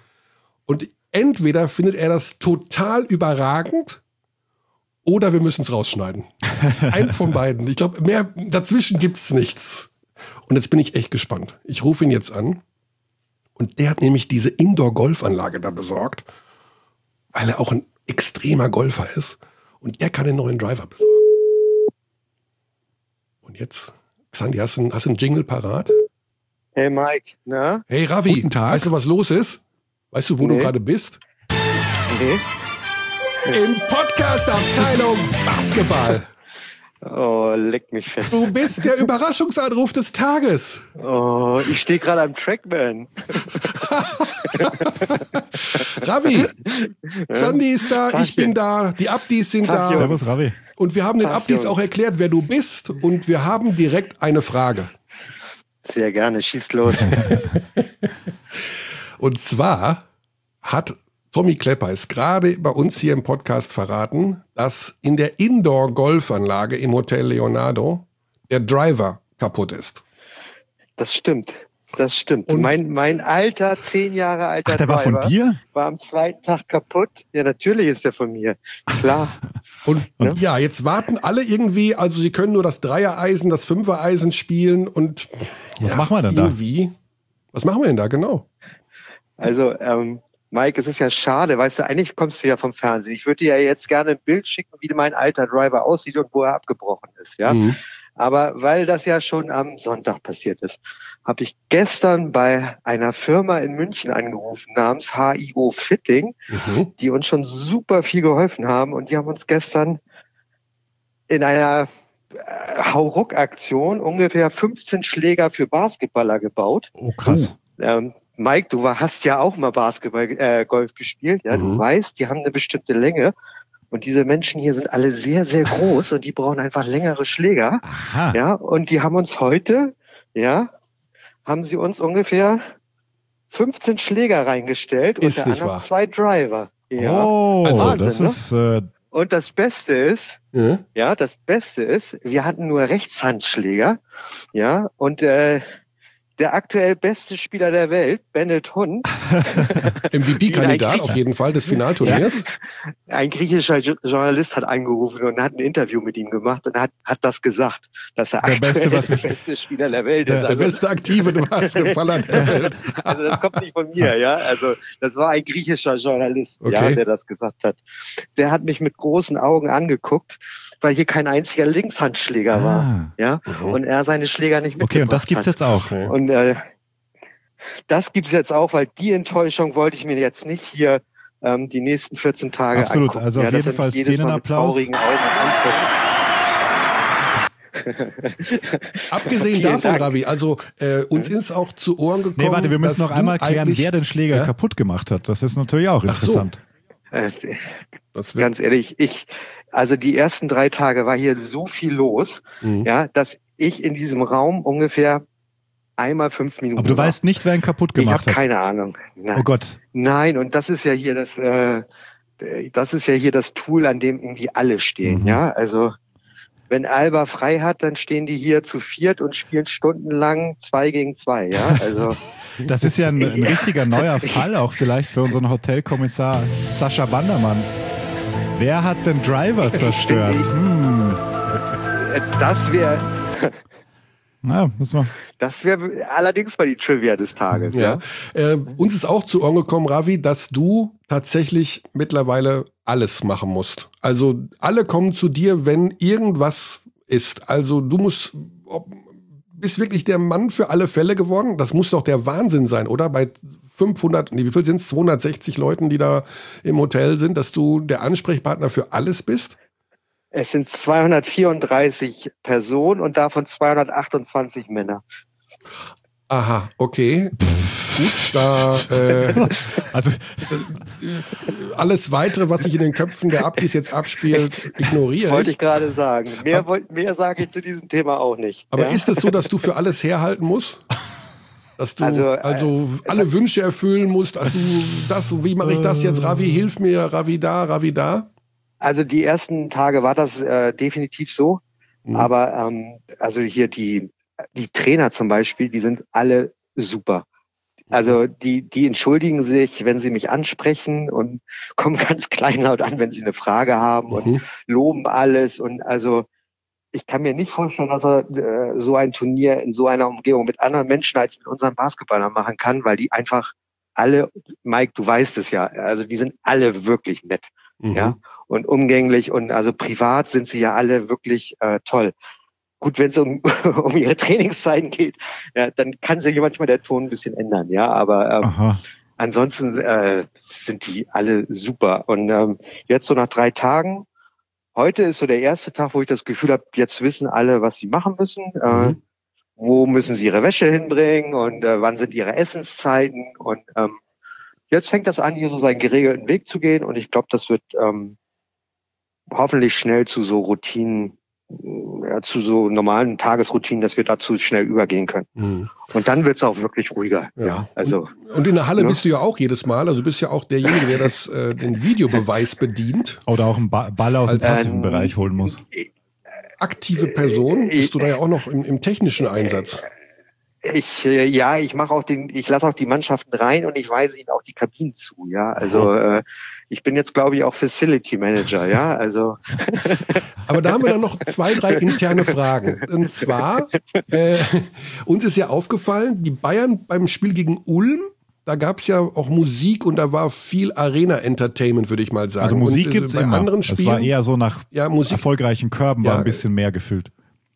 Und entweder findet er das total überragend, oder wir müssen es rausschneiden. Eins von beiden. Ich glaube, mehr dazwischen gibt es nichts. Und jetzt bin ich echt gespannt. Ich rufe ihn jetzt an. Und der hat nämlich diese Indoor-Golfanlage da besorgt, weil er auch ein extremer Golfer ist. Und der kann den neuen Driver besorgen. Und jetzt, Xandi, hast du einen, hast du einen Jingle parat? Hey Mike, na? Hey Ravi, Guten Tag. weißt du, was los ist? Weißt du, wo du Nee. gerade bist? Nee. Im Podcast-Abteilung Basketball. Oh, leck mich fest. Du bist der Überraschungsanruf des Tages. Oh, ich stehe gerade am Trackman. Ravi, Sandy ist da, ich bin da, die Abdis sind da. Servus, Ravi. Und wir haben den Tag, Abdis Jungs. auch erklärt, wer du bist. Und wir haben direkt eine Frage. Sehr gerne, schießt los. Und zwar hat Tommy Klepper es gerade bei uns hier im Podcast verraten, dass in der Indoor-Golfanlage im Hotel Leonardo der Driver kaputt ist. Das stimmt. Das stimmt. Und- mein, mein alter, zehn Jahre alter Ach, der war von Driver dir? war am zweiten Tag kaputt. Ja, natürlich ist der von mir. Klar. Und Ja. ja, jetzt warten alle irgendwie, also sie können nur das Dreiereisen, das Fünfereisen spielen und Was ja, machen wir denn da? irgendwie, was machen wir denn da genau? Also, ähm, Mike, es ist ja schade, weißt du, eigentlich kommst du ja vom Fernsehen. Ich würde dir ja jetzt gerne ein Bild schicken, wie mein alter Driver aussieht und wo er abgebrochen ist, ja. Mhm. Aber weil das ja schon am Sonntag passiert ist, habe ich gestern bei einer Firma in München angerufen namens H I O Fitting, Mhm. die uns schon super viel geholfen haben und die haben uns gestern in einer äh, Hauruck-Aktion ungefähr fünfzehn Schläger für Basketballer gebaut. Oh, krass. Ähm, Mike, du war, hast ja auch mal Basketball, äh, Golf gespielt, ja, Mhm. du weißt, die haben eine bestimmte Länge und diese Menschen hier sind alle sehr, sehr groß und die brauchen einfach längere Schläger, Aha. ja, und die haben uns heute, ja, haben sie uns ungefähr fünfzehn Schläger reingestellt Ist unter nicht anderem wahr. zwei Driver. Ja. Oh, Also, das Wahnsinn, ist, äh, Und das Beste ist, Ja. ja, das Beste ist, wir hatten nur Rechtshandschläger, ja, und äh, der aktuell beste Spieler der Welt, Bennett Hund, M V P-Kandidat Eigentlich- auf jeden Fall des Finalturniers. ein griechischer Jo- Journalist hat angerufen und hat ein Interview mit ihm gemacht und hat, hat das gesagt, dass er Der aktuell Beste, was der mich- beste Spieler der Welt Der- ist. Der Also, beste aktive Basketballer der Welt. also das kommt nicht von mir, ja. Also das war ein griechischer Journalist, ja, Okay. der das gesagt hat. Der hat mich mit großen Augen angeguckt, weil hier kein einziger Linkshandschläger war, ah. ja. Und er seine Schläger nicht mitgebracht Okay, und das gibt's hat. jetzt auch. Okay. Und äh, das gibt's jetzt auch, weil die Enttäuschung wollte ich mir jetzt nicht hier ähm, die nächsten vierzehn Tage Absolut, angucken. also auf ja, dass jeden er mich Fall jedes Mal mit Szenenapplaus. traurigen Augen anguckt. Abgesehen Vielen davon, Dank. Ravi, also äh, uns ist auch zu Ohren gekommen, Nee, warte, wir müssen dass noch einmal du klären, eigentlich- wer den Schläger Ja? kaputt gemacht hat. Das ist natürlich auch Ach so. interessant. Äh, Das wird, Ganz ehrlich, ich, also die ersten drei Tage war hier so viel los, Mhm. ja, dass ich in diesem Raum ungefähr einmal fünf Minuten Aber du war. weißt nicht, wer ihn kaputt ich gemacht habe hat. keine Ahnung. Nein. Oh Gott. Nein, und das ist ja hier das, äh, das ist ja hier das Tool, an dem irgendwie alle stehen, Mhm. ja. Also wenn Alba frei hat, dann stehen die hier zu viert und spielen stundenlang zwei gegen zwei, ja. Also Das ist ja ein, ein richtiger neuer Fall, auch vielleicht für unseren Hotelkommissar Sascha Bandermann. Wer hat den Driver zerstört? Hm. äh, das wäre, Na, müssen wir. das wäre allerdings mal die Trivia des Tages, ja. ja. Äh, uns ist auch zu Ohren gekommen, Ravi, dass du tatsächlich mittlerweile alles machen musst. Also alle kommen zu dir, wenn irgendwas ist. Also du musst, ob, bist wirklich der Mann für alle Fälle geworden. Das muss doch der Wahnsinn sein, oder? Bei fünfhundert, nee, wie viel sind es? zweihundertsechzig Leuten, die da im Hotel sind, dass du der Ansprechpartner für alles bist? Es sind zweihundertvierunddreißig Personen und davon zweihundertachtundzwanzig Männer. Aha, okay. Gut, da äh, Also, alles Weitere, was sich in den Köpfen der Abdis jetzt abspielt, ignoriere Wollte ich ich. gerade sagen. Mehr, wollt- mehr sage ich zu diesem Thema auch nicht. Aber ja? ist es so, dass du für alles herhalten musst? Dass du also, Also, äh, alle Wünsche erfüllen musst, dass du das, wie mache ich das jetzt? Ravi, hilf mir, Ravi da, Ravi da. Also die ersten Tage war das äh, definitiv so. Mhm. Aber ähm, also hier die, die Trainer zum Beispiel, die sind alle super. Also die, die entschuldigen sich, wenn sie mich ansprechen und kommen ganz kleinlaut an, wenn sie eine Frage haben und Mhm. loben alles. Und also ich kann mir nicht vorstellen, dass er äh, so ein Turnier in so einer Umgebung mit anderen Menschen als mit unseren Basketballern machen kann, weil die einfach alle, Mike, du weißt es ja, also die sind alle wirklich nett, Mhm. ja, und umgänglich und also privat sind sie ja alle wirklich äh, toll. Gut, wenn es um, um ihre Trainingszeiten geht, ja, dann kann sich manchmal der Ton ein bisschen ändern, ja, aber ähm, aha. ansonsten äh, sind die alle super. Und ähm, jetzt so nach drei Tagen heute ist so der erste Tag, wo ich das Gefühl habe, jetzt wissen alle, was sie machen müssen. Mhm. Äh, wo müssen sie ihre Wäsche hinbringen und äh, wann sind ihre Essenszeiten. Und ähm, jetzt fängt das an, hier so seinen geregelten Weg zu gehen. Und ich glaube, das wird ähm, hoffentlich schnell zu so Routinen, ja, zu so normalen Tagesroutinen, dass wir dazu schnell übergehen können. Mhm. Und dann wird es auch wirklich ruhiger. Ja. Ja, also, und, und in der Halle ne? bist du ja auch jedes Mal, also du bist ja auch derjenige, der das, äh, den Videobeweis bedient. Oder auch einen ba- Ball aus dem passiven ähm, Bereich holen muss. Aktive Person, bist du da ja auch noch im, im technischen Einsatz. Ich, äh, ja, ich mache auch den, ich lasse auch die Mannschaften rein und ich weise ihnen auch die Kabinen zu, ja. Also äh, ich bin jetzt, glaube ich, auch Facility Manager, ja. Also. Aber da haben wir dann noch zwei, drei interne Fragen. Und zwar, äh, uns ist ja aufgefallen, die Bayern beim Spiel gegen Ulm, da gab es ja auch Musik und da war viel Arena-Entertainment, würde ich mal sagen. Also Musik gibt es bei immer. Anderen Spielen, es war eher so nach ja, Musik, erfolgreichen Körben, war ja, ein bisschen mehr gefüllt.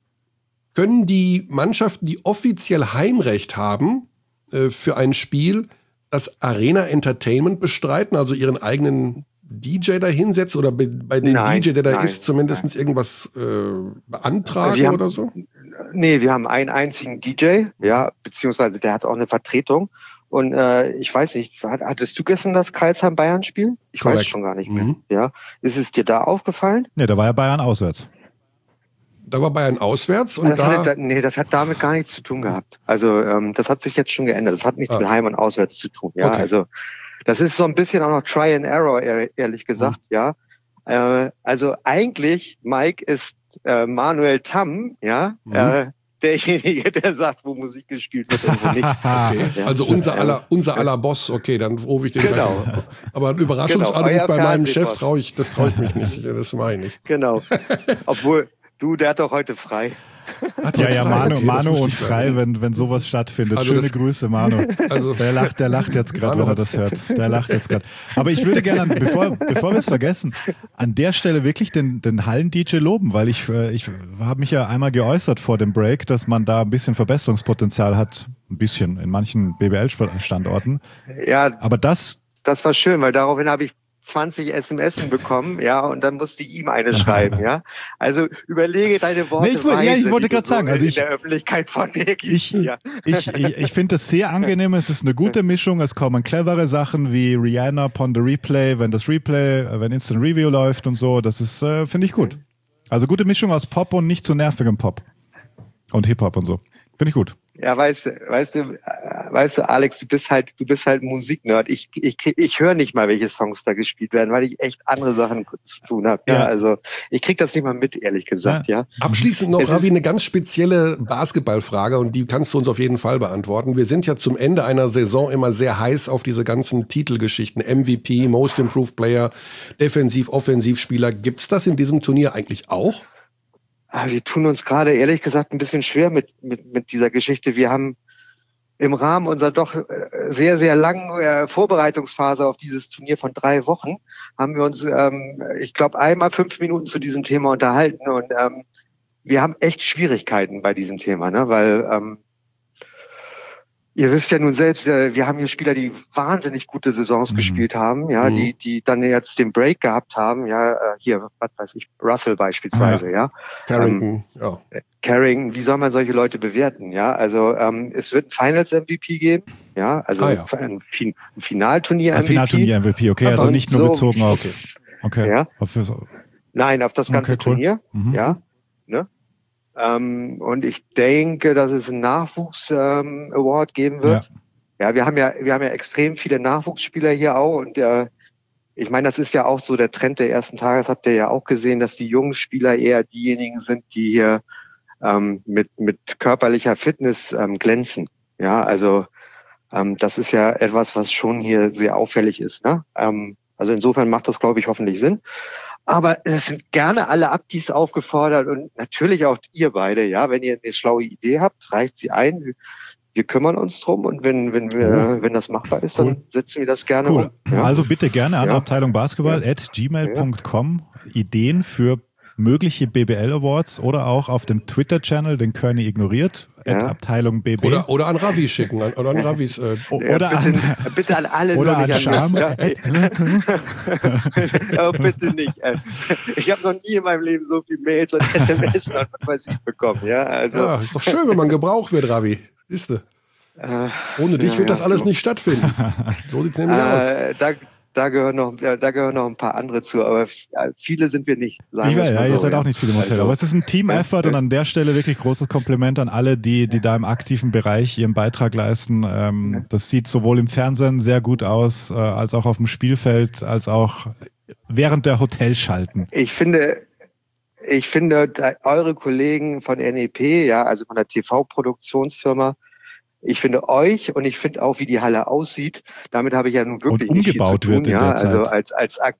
Können die Mannschaften, die offiziell Heimrecht haben äh, für ein Spiel, das Arena-Entertainment bestreiten, also ihren eigenen D J da hinsetzen oder bei, bei dem nein, D J, der da nein, ist, zumindest nein. irgendwas äh, beantragen haben, oder so? Nee, wir haben einen einzigen D J, ja, beziehungsweise der hat auch eine Vertretung. Und äh, ich weiß nicht, hattest du gestern das Karlsheim-Bayern-Spiel? Ich Correct. weiß schon gar nicht mehr. Mhm. Ja, ist es dir da aufgefallen? Nee, da war ja Bayern auswärts. Da war Bayern auswärts und das da... Hatte, nee, das hat damit gar nichts zu tun gehabt. Also ähm, das hat sich jetzt schon geändert. Das hat nichts ah. mit Heim und Auswärts zu tun. Ja, okay. Also das ist so ein bisschen auch noch Try and Error, ehrlich gesagt. Mhm. Ja, äh, also eigentlich, Mike, ist äh, Manuel Tamm, ja, mhm. äh, derjenige, der sagt, wo Musik gespielt wird und wo nicht. Okay. Ja. Also unser aller, unser aller Boss. Okay, dann rufe ich den genau. gleich. Aber ein Überraschungsanruf genau. bei meinem Chef traue ich, das traue ich mich nicht. Das mache ich nicht. Genau. Obwohl Du, der hat doch heute frei. Hat ja, ja, Manu, okay, Manu und frei, wenn, wenn sowas stattfindet. Also Schöne das, Grüße, Manu. Also der lacht, der lacht jetzt gerade, wenn er das hört. Der lacht jetzt gerade. Aber ich würde gerne, bevor, bevor wir es vergessen, an der Stelle wirklich den, den Hallen-D J loben, weil ich, ich habe mich ja einmal geäußert vor dem Break, dass man da ein bisschen Verbesserungspotenzial hat. Ein bisschen in manchen B W L-Standorten. Ja, aber das... Das war schön, weil daraufhin habe ich zwanzig S M S bekommen, ja, und dann musste ich ihm eine schreiben, ja. Also überlege deine Worte. Nee, ich, wollte, ja, ich wollte gerade sagen, also ich, in der Öffentlichkeit von dir ich, ja. ich, ich, ich finde das sehr angenehm, es ist eine gute Mischung, es kommen clevere Sachen wie Rihanna upon the Replay, wenn das Replay, wenn Instant Review läuft und so, das ist, äh, finde ich gut. Also gute Mischung aus Pop und nicht zu nervigem Pop. Und Hip-Hop und so. Finde ich gut. Ja, weißt du, weißt du, weißt du, Alex, du bist halt, du bist halt Musiknerd. Ich, ich, ich höre nicht mal, welche Songs da gespielt werden, weil ich echt andere Sachen zu tun habe. Ja. ja, also ich krieg das nicht mal mit, ehrlich gesagt. Ja. ja. Abschließend noch, Ravi, eine ganz spezielle Basketballfrage und die kannst du uns auf jeden Fall beantworten. Wir sind ja zum Ende einer Saison immer sehr heiß auf diese ganzen Titelgeschichten. M V P, Most Improved Player, Defensiv-, Offensivspieler. Gibt's das in diesem Turnier eigentlich auch? Wir tun uns gerade, ehrlich gesagt, ein bisschen schwer mit, mit, mit dieser Geschichte. Wir haben im Rahmen unserer doch sehr, sehr langen Vorbereitungsphase auf dieses Turnier von drei Wochen, haben wir uns, ähm, ich glaube, einmal fünf Minuten zu diesem Thema unterhalten. Und ähm, wir haben echt Schwierigkeiten bei diesem Thema, ne? Weil ähm, ihr wisst ja nun selbst, wir haben hier Spieler, die wahnsinnig gute Saisons mhm. gespielt haben, ja, mhm. die, die dann jetzt den Break gehabt haben, ja, hier, was weiß ich, Russell beispielsweise, ja. ja. Carrington, ähm, ja. Carrington, wie soll man solche Leute bewerten, ja? Also, ähm, es wird ein Finals-M V P geben, ja, also ah, ja. ein, fin- ein Finalturnier-M V P. Ein Finalturnier-M V P, okay, also nicht nur so bezogen auf, okay. Ja. Auf, Nein, auf das ganze okay, cool. Turnier, mhm. ja, ne? Ähm, und ich denke, dass es einen Nachwuchs-Award ähm, geben wird. Ja. ja, wir haben ja, wir haben ja extrem viele Nachwuchsspieler hier auch und äh, ich meine, das ist ja auch so der Trend der ersten Tage, das habt ihr ja auch gesehen, dass die jungen Spieler eher diejenigen sind, die hier ähm, mit mit körperlicher Fitness ähm, glänzen. Ja, also ähm, das ist ja etwas, was schon hier sehr auffällig ist. Ne? Ähm, also insofern macht das, glaube ich, hoffentlich Sinn. Aber es sind gerne alle Abdis aufgefordert und natürlich auch ihr beide, ja, wenn ihr eine schlaue Idee habt, reicht sie ein. Wir, wir kümmern uns drum und wenn wenn wir, cool. wenn das machbar ist, dann cool. setzen wir das gerne cool. um. Ja. Also bitte gerne an ja. Abteilung Basketball ja. at gmail punkt com ja. Ideen für mögliche B B L Awards oder auch auf dem Twitter-Channel, den Körny ignoriert, Ja. Abteilung B B. Oder, oder an Ravi schicken, an, oder an Ravis. Äh, O- Ja, oder bitte, an, bitte an alle, oder nur an nicht Scham. mich. Ja, ja, bitte nicht. Äh, Ich habe noch nie in meinem Leben so viel Mails und S M S und was weiß ich bekommen. Ja, also, ja, ist doch schön, wenn man gebraucht wird, Ravi. Ist du. äh, Ohne dich ja, wird das ja. alles nicht stattfinden. So sieht's nämlich aus. Äh, da, da gehören noch, äh, da gehören noch ein paar andere zu, aber f- äh, viele sind wir nicht. Sagen Ich wir weiß, es ja, mal ihr so, seid ja. auch nicht viele im Hotel, Also, aber es ist ein Team-Effort ja. und an der Stelle wirklich großes Kompliment an alle, die, die da im aktiven Bereich ihren Beitrag leisten. Ähm, das sieht sowohl im Fernsehen sehr gut aus, äh, als auch auf dem Spielfeld, als auch während der Hotelschalten. Ich finde, ich finde, da, eure Kollegen von N E P, ja, also von der T V-Produktionsfirma, ich finde euch und ich finde auch, wie die Halle aussieht. Damit habe ich ja nun wirklich Und nicht viel umgebaut zu tun, wird in ja, der Zeit. also als als Akt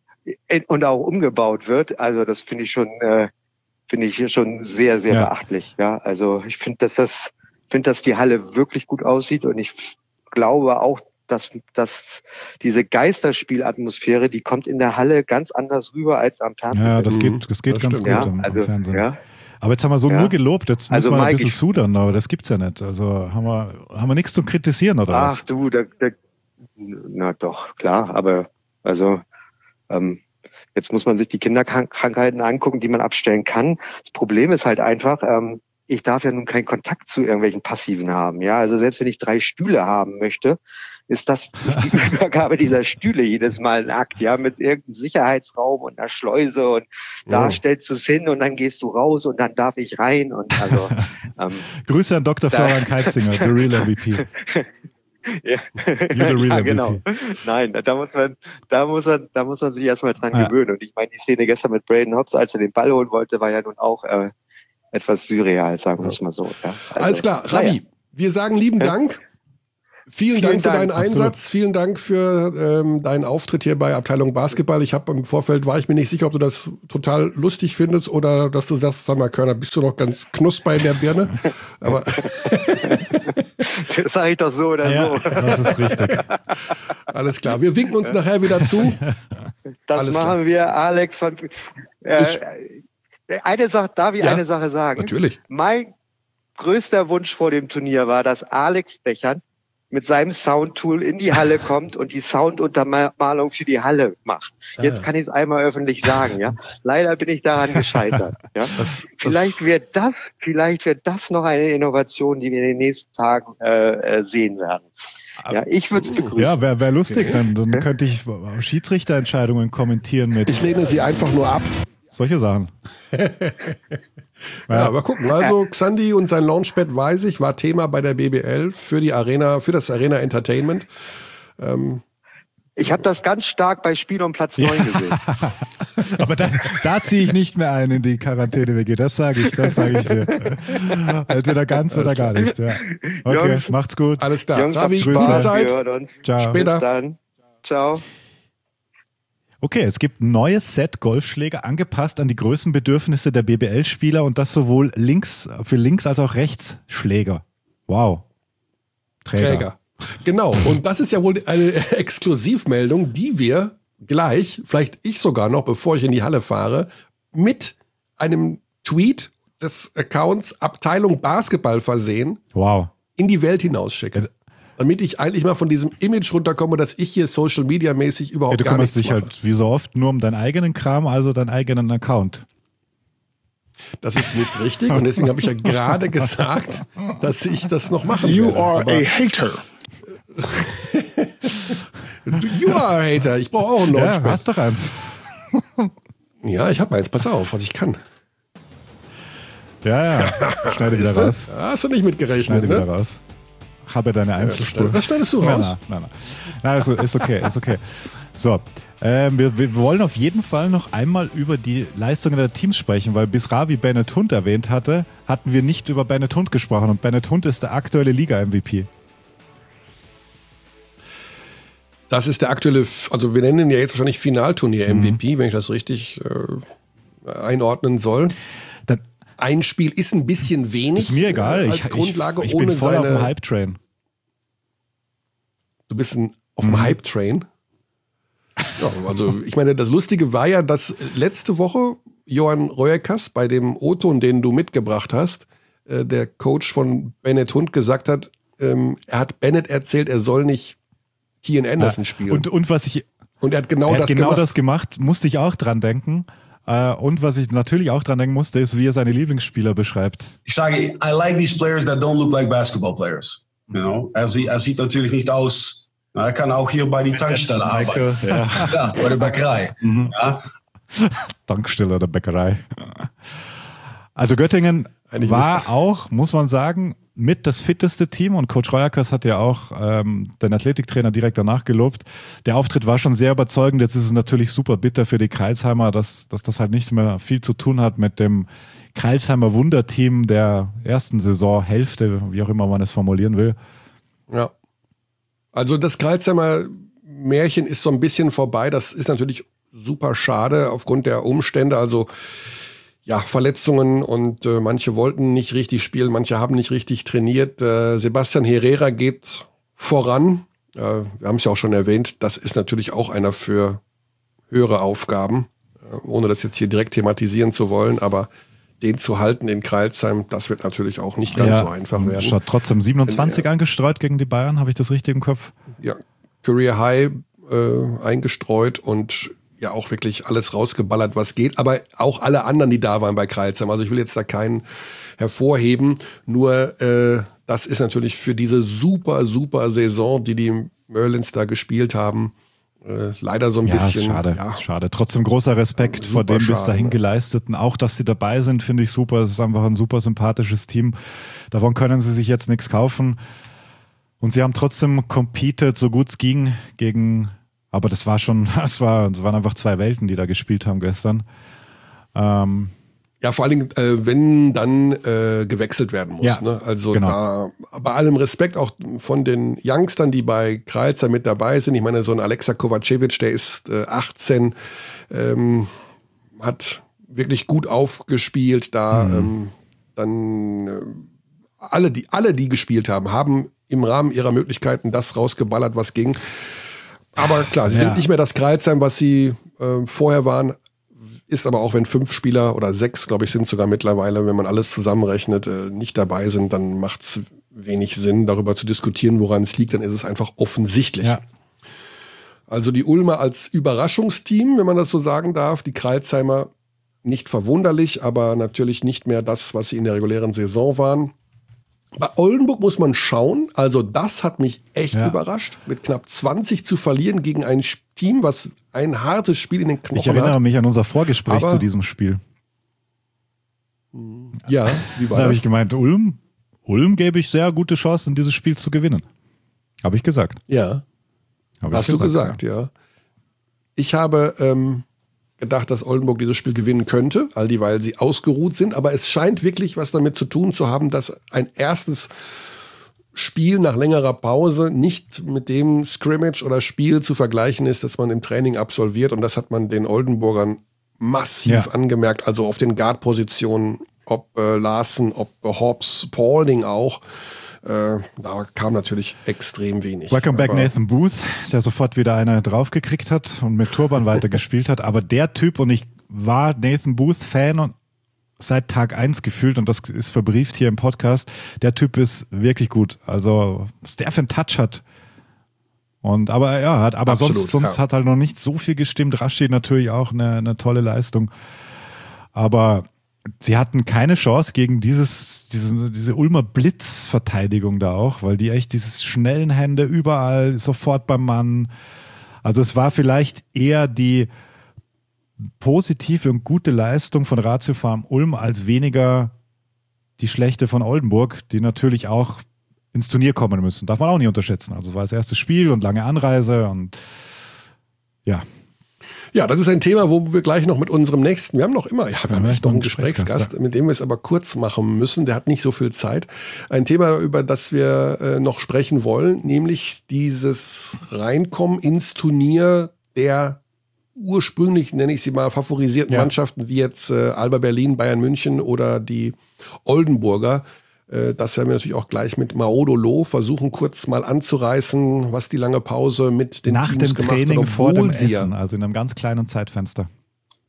und auch umgebaut wird. Also das finde ich schon, äh, finde ich schon sehr, sehr Ja. beachtlich. Ja, also ich finde, dass das, finde, dass die Halle wirklich gut aussieht und ich f- glaube auch, dass, dass diese Geisterspielatmosphäre, die kommt in der Halle ganz anders rüber als am Fernsehen. Ja, das Mhm. geht, das geht Das ganz stimmt. gut ja, im, also, im Fernsehen. ja. Aber jetzt haben wir so Ja. nur gelobt, jetzt müssen Also, wir ein Mike, bisschen ich- sudern, aber das gibt's ja nicht. Also haben wir, haben wir nichts zum Kritisieren, oder Ach was? du, da, da, na doch, klar, aber also ähm, jetzt muss man sich die Kinderkrankheiten angucken, die man abstellen kann. Das Problem ist halt einfach, ähm, ich darf ja nun keinen Kontakt zu irgendwelchen Passiven haben. Ja, also selbst wenn ich drei Stühle haben möchte, ist das ist die Übergabe dieser Stühle jedes Mal ein Akt, ja, mit irgendeinem Sicherheitsraum und einer Schleuse und da Ja. stellst du es hin und dann gehst du raus und dann darf ich rein und also ähm, Grüße an Doktor Da- Florian Keitzinger, the real M V P. ja, the real ja M V P. genau. Nein, da muss man, da muss man, da muss man sich erstmal dran Ja. gewöhnen. Und ich meine, die Szene gestern mit Braden Hobbs, als er den Ball holen wollte, war ja nun auch äh, etwas surreal, sagen wir es mal so. Ja. Also, Alles klar, naja. Ravi, wir sagen lieben Ja. Dank. Vielen, Vielen Dank für Dank, deinen absolut. Einsatz, vielen Dank für ähm, deinen Auftritt hier bei Abteilung Basketball. Ich habe im Vorfeld, war ich mir nicht sicher, ob du das total lustig findest oder dass du sagst, sag mal, Körner, bist du noch ganz knusper in der Birne? Aber Das sage ich doch so oder Ja, so. das ist richtig. alles klar, wir winken uns nachher wieder zu. Das alles machen klar. wir, Alex. Von, äh, eine Sache, darf ich Ja, eine Sache sagen? Natürlich. Mein größter Wunsch vor dem Turnier war, dass Alex Dechern mit seinem Soundtool in die Halle kommt und die Sounduntermalung für die Halle macht. Jetzt Ah. kann ich es einmal öffentlich sagen, ja. Leider bin ich daran gescheitert, ja. Das, Vielleicht das, wird das, vielleicht wird das noch eine Innovation, die wir in den nächsten Tagen äh, äh, sehen werden. Ja, ich würde es begrüßen. Ja, wäre wär lustig, dann, dann könnte ich Schiedsrichterentscheidungen kommentieren mit ich lehne sie einfach nur ab. solche Sachen. Ja, aber gucken. Also Xandi und sein Launchpad, weiß ich, war Thema bei der B B L für die Arena, für das Arena Entertainment. Ähm, Ich habe das ganz stark bei Spiel um Platz neun gesehen. Aber da, da ziehe ich nicht mehr ein in die Quarantäne-W G. Das sage ich, das sage ich dir. Entweder ganz oder gar nicht. Ja. Okay, Jungs. macht's gut. alles klar. Jungs, Ravi, habt gute Spaß. Zeit. Wir hören uns. Ciao. Später. Bis dann. Ciao. Okay, es gibt ein neues Set Golfschläger angepasst an die Größenbedürfnisse der B B L-Spieler und das sowohl links für Links- als auch Rechtsschläger. Wow. Träger. Träger. Genau. Und das ist ja wohl eine Exklusivmeldung, die wir gleich, vielleicht ich sogar noch, bevor ich in die Halle fahre, mit einem Tweet des Accounts Abteilung Basketball versehen, Wow. in die Welt hinausschicke. Damit ich eigentlich mal von diesem Image runterkomme, dass ich hier Social Media mäßig überhaupt Ja, du gar kümmerst nichts dich mache. halt wie so oft nur um deinen eigenen Kram, also deinen eigenen Account. Das ist nicht richtig und deswegen habe ich ja gerade gesagt, dass ich das noch machen You werde. are Aber a hater. you are a hater. Ich brauche auch ein Ja, Launchpad. hast doch eins. Ja, ich habe eins. Pass auf, was ich kann. Ja, ja. Schneide wieder Siehst du? raus. Hast du nicht mitgerechnet, Schneide wieder ne? raus. Habe deine Einzelspur. Das schneidest du Nein, raus. nein, nein. Nein, ist, ist okay, ist okay. So, ähm, wir, wir wollen auf jeden Fall noch einmal über die Leistungen der Teams sprechen, weil bis Ravi Bennett Hund erwähnt hatte, hatten wir nicht über Bennett Hund gesprochen und Bennett Hund ist der aktuelle Liga-M V P. Das ist der aktuelle, also wir nennen ihn ja jetzt wahrscheinlich Finalturnier-M V P, wenn ich das richtig äh, einordnen soll. Dann Ein Spiel ist ein bisschen wenig. ist mir egal. äh, Als ich, Grundlage ich, ich ohne bin voll auf dem seine. Hype-Train. Du bist ein, auf dem Hype-Train. Ja, also ich meine, das Lustige war ja, dass letzte Woche Johan Röekers bei dem O-Ton, den du mitgebracht hast, äh, der Coach von Bennett Hund gesagt hat, ähm, er hat Bennett erzählt, er soll nicht Kian Anderson ja, spielen. Und, und was ich und er hat genau, er hat das, genau gemacht. das gemacht, musste ich auch dran denken. Uh, und was ich natürlich auch dran denken musste, ist, wie er seine Lieblingsspieler beschreibt. Ich sage, I like these players that don't look like basketball players. You know? er, sieht, er sieht natürlich nicht aus, na, er kann auch hier bei die Tankstelle arbeiten. Ja. Ja, bei der Bäckerei. Mhm. Ja. Tankstelle oder Bäckerei. Also Göttingen Eigentlich war auch, muss man sagen, mit das fitteste Team und Coach Röekers hat ja auch ähm, den Athletiktrainer direkt danach gelobt. Der Auftritt war schon sehr überzeugend. Jetzt ist es natürlich super bitter für die Kreilsheimer, dass, dass das halt nicht mehr viel zu tun hat mit dem Kreilsheimer Wunderteam der ersten Saisonhälfte, wie auch immer man es formulieren will. Ja, also das Kreilsheimer Märchen ist so ein bisschen vorbei. Das ist natürlich super schade aufgrund der Umstände. Also ja, Verletzungen und äh, manche wollten nicht richtig spielen, manche haben nicht richtig trainiert. Äh, Sebastian Herrera geht voran. Äh, wir haben es ja auch schon erwähnt, das ist natürlich auch einer für höhere Aufgaben, äh, ohne das jetzt hier direkt thematisieren zu wollen, aber den zu halten in Crailsheim, das wird natürlich auch nicht ganz ja, so einfach werden. Statt trotzdem siebenundzwanzig Wenn, angestreut gegen die Bayern, habe ich das richtig im Kopf? Ja, Career High äh, eingestreut und ja auch wirklich alles rausgeballert, was geht, aber auch alle anderen, die da waren bei Crailsheim. Also ich will jetzt da keinen hervorheben, nur äh, das ist natürlich für diese super, super Saison, die die Merlins da gespielt haben, äh, leider so ein ja, bisschen. Schade, ja, schade. Trotzdem großer Respekt vor dem bis dahin geleisteten. Auch, dass sie dabei sind, finde ich super. Es ist einfach ein super sympathisches Team. Davon können sie sich jetzt nichts kaufen. Und sie haben trotzdem competed, so gut es ging, gegen... Aber das war schon, das, war, das waren einfach zwei Welten, die da gespielt haben gestern. Ähm, ja, vor allen Dingen, äh, wenn dann äh, gewechselt werden muss. Ja, ne? Also genau. Da, bei allem Respekt auch von den Youngstern, die bei Crailsheim mit dabei sind. Ich meine, so ein Alexa Kovacevic, der ist äh, achtzehn, ähm, hat wirklich gut aufgespielt. Da mhm. ähm, dann äh, alle, die, alle, die gespielt haben, haben im Rahmen ihrer Möglichkeiten das rausgeballert, was ging. Aber klar, sie ja. sind nicht mehr das Crailsheim, was sie äh, vorher waren. Ist aber auch, wenn fünf Spieler oder sechs, glaube ich, sind sogar mittlerweile, wenn man alles zusammenrechnet, äh, nicht dabei sind, dann macht es wenig Sinn, darüber zu diskutieren, woran es liegt. Dann ist es einfach offensichtlich. Ja. Also die Ulmer als Überraschungsteam, wenn man das so sagen darf. Die Crailsheimer nicht verwunderlich, aber natürlich nicht mehr das, was sie in der regulären Saison waren. Bei Oldenburg muss man schauen, also das hat mich echt ja. überrascht, mit knapp zwanzig zu verlieren gegen ein Team, was ein hartes Spiel in den Knochen hat. Ich erinnere hat. mich an unser Vorgespräch Aber, zu diesem Spiel. Ja, wie war da das? habe ich gemeint, Ulm, Ulm gäbe ich sehr gute Chancen, dieses Spiel zu gewinnen. Habe ich gesagt. Ja, hab hast ich du gesagt, gesagt ja. ja. Ich habe... Ähm, gedacht, dass Oldenburg dieses Spiel gewinnen könnte, all die, weil sie ausgeruht sind. Aber es scheint wirklich was damit zu tun zu haben, dass ein erstes Spiel nach längerer Pause nicht mit dem Scrimmage oder Spiel zu vergleichen ist, das man im Training absolviert. Und das hat man den Oldenburgern massiv ja. angemerkt. Also auf den Guard-Positionen, ob äh, Larsen, ob äh, Hobbs, Paulding auch. Äh, da kam natürlich extrem wenig. Welcome back Nathan Booth, der sofort wieder eine draufgekriegt hat und mit Turban weitergespielt hat. Aber der Typ, und ich war Nathan Booth-Fan und seit Tag eins gefühlt, und das ist verbrieft hier im Podcast, der Typ ist wirklich gut. Also, was der für einen Touch hat. Und, aber ja, hat, aber Absolut, sonst, sonst ja. hat halt noch nicht so viel gestimmt. Rashid natürlich auch eine, eine tolle Leistung. Aber sie hatten keine Chance gegen dieses, diese, diese Ulmer Blitzverteidigung da auch, weil die echt dieses schnellen Hände überall sofort beim Mann. Also es war vielleicht eher die positive und gute Leistung von Ratio Farm Ulm als weniger die schlechte von Oldenburg, die natürlich auch ins Turnier kommen müssen. Darf man auch nicht unterschätzen. Also es war das erste Spiel und lange Anreise und ja. Ja, das ist ein Thema, wo wir gleich noch mit unserem nächsten, wir haben noch immer, ja, wir haben echt noch einen Gesprächsgast, mit dem wir es aber kurz machen müssen, der hat nicht so viel Zeit. Ein Thema, über das wir äh, noch sprechen wollen, nämlich dieses Reinkommen ins Turnier der ursprünglich, nenne ich sie mal, favorisierten ja. Mannschaften, wie jetzt äh, Alba Berlin, Bayern München oder die Oldenburger. Das werden wir natürlich auch gleich mit Maodolo versuchen, kurz mal anzureißen, was die lange Pause mit den Nach Teams dem gemacht hat. Nach dem Training vor dem Essen, also in einem ganz kleinen Zeitfenster.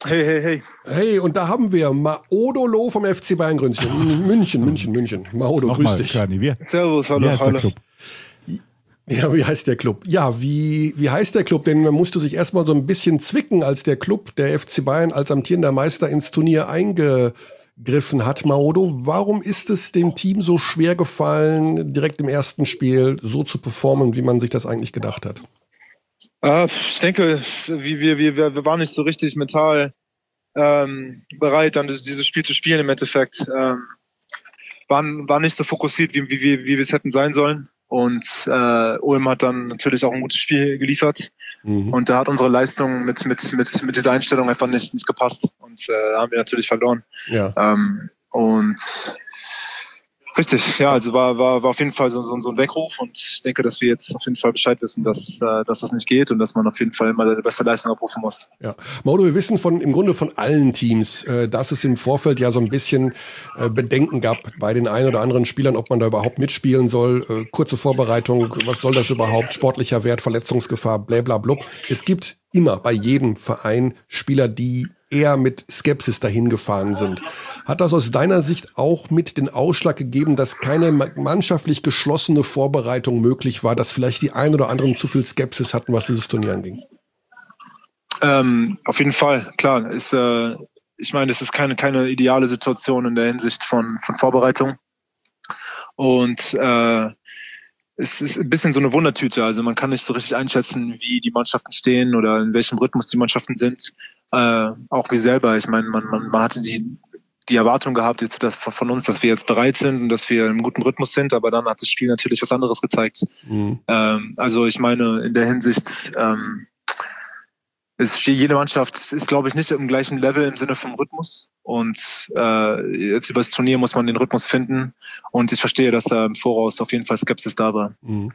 Hey, hey, hey. Hey, und da haben wir Maodolo vom F C Bayern München. München, München, München. Maodo, grüß Nochmal, dich. Körny, wir. Servus, hallo, Wie heißt hallo. der Club? Ja, wie heißt der Club? Ja, wie, wie heißt der Club? Denn man musste sich erstmal so ein bisschen zwicken, als der Club, der F C Bayern, als amtierender Meister ins Turnier eingegriffen hat. Maodo, warum ist es dem Team so schwer gefallen, direkt im ersten Spiel so zu performen, wie man sich das eigentlich gedacht hat? Äh, ich denke, wir, wir, wir, wir waren nicht so richtig mental ähm, bereit, dann dieses Spiel zu spielen im Endeffekt. Ähm, waren, waren nicht so fokussiert, wie, wie, wie, wie wir es hätten sein sollen. Und äh, Ulm hat dann natürlich auch ein gutes Spiel geliefert. Mhm. Und da hat unsere Leistung mit, mit, mit, mit dieser Einstellung einfach nicht, nicht gepasst. Und äh, haben wir natürlich verloren. Ja. Ähm, und richtig, ja, also war, war, war auf jeden Fall so, so, so ein Weckruf und ich denke, dass wir jetzt auf jeden Fall Bescheid wissen, dass, äh, dass das nicht geht und dass man auf jeden Fall immer seine beste Leistung abrufen muss. Ja, Maodo, wir wissen von im Grunde von allen Teams, äh, dass es im Vorfeld ja so ein bisschen äh, Bedenken gab bei den ein oder anderen Spielern, ob man da überhaupt mitspielen soll. Äh, kurze Vorbereitung, was soll das überhaupt? Sportlicher Wert, Verletzungsgefahr, blablabla. Es gibt immer bei jedem Verein Spieler, die eher mit Skepsis dahin gefahren sind. Hat das aus deiner Sicht auch mit den Ausschlag gegeben, dass keine mannschaftlich geschlossene Vorbereitung möglich war, dass vielleicht die ein oder anderen zu viel Skepsis hatten, was dieses Turnier anging? Ähm, auf jeden Fall, klar. Ist, äh, ich meine, es ist keine, keine ideale Situation in der Hinsicht von, von Vorbereitung. Und äh, es ist ein bisschen so eine Wundertüte. Also man kann nicht so richtig einschätzen, wie die Mannschaften stehen oder in welchem Rhythmus die Mannschaften sind. Äh, auch wie selber. Ich meine, man, man, man hatte die, die Erwartung gehabt jetzt dass von uns, dass wir jetzt bereit sind und dass wir im guten Rhythmus sind, aber dann hat das Spiel natürlich was anderes gezeigt. Mhm. Ähm, also ich meine, in der Hinsicht ähm, ist jede Mannschaft ist, glaube ich, nicht im gleichen Level im Sinne vom Rhythmus. Und äh, jetzt über das Turnier muss man den Rhythmus finden. Und ich verstehe, dass da im Voraus auf jeden Fall Skepsis da war. Mhm.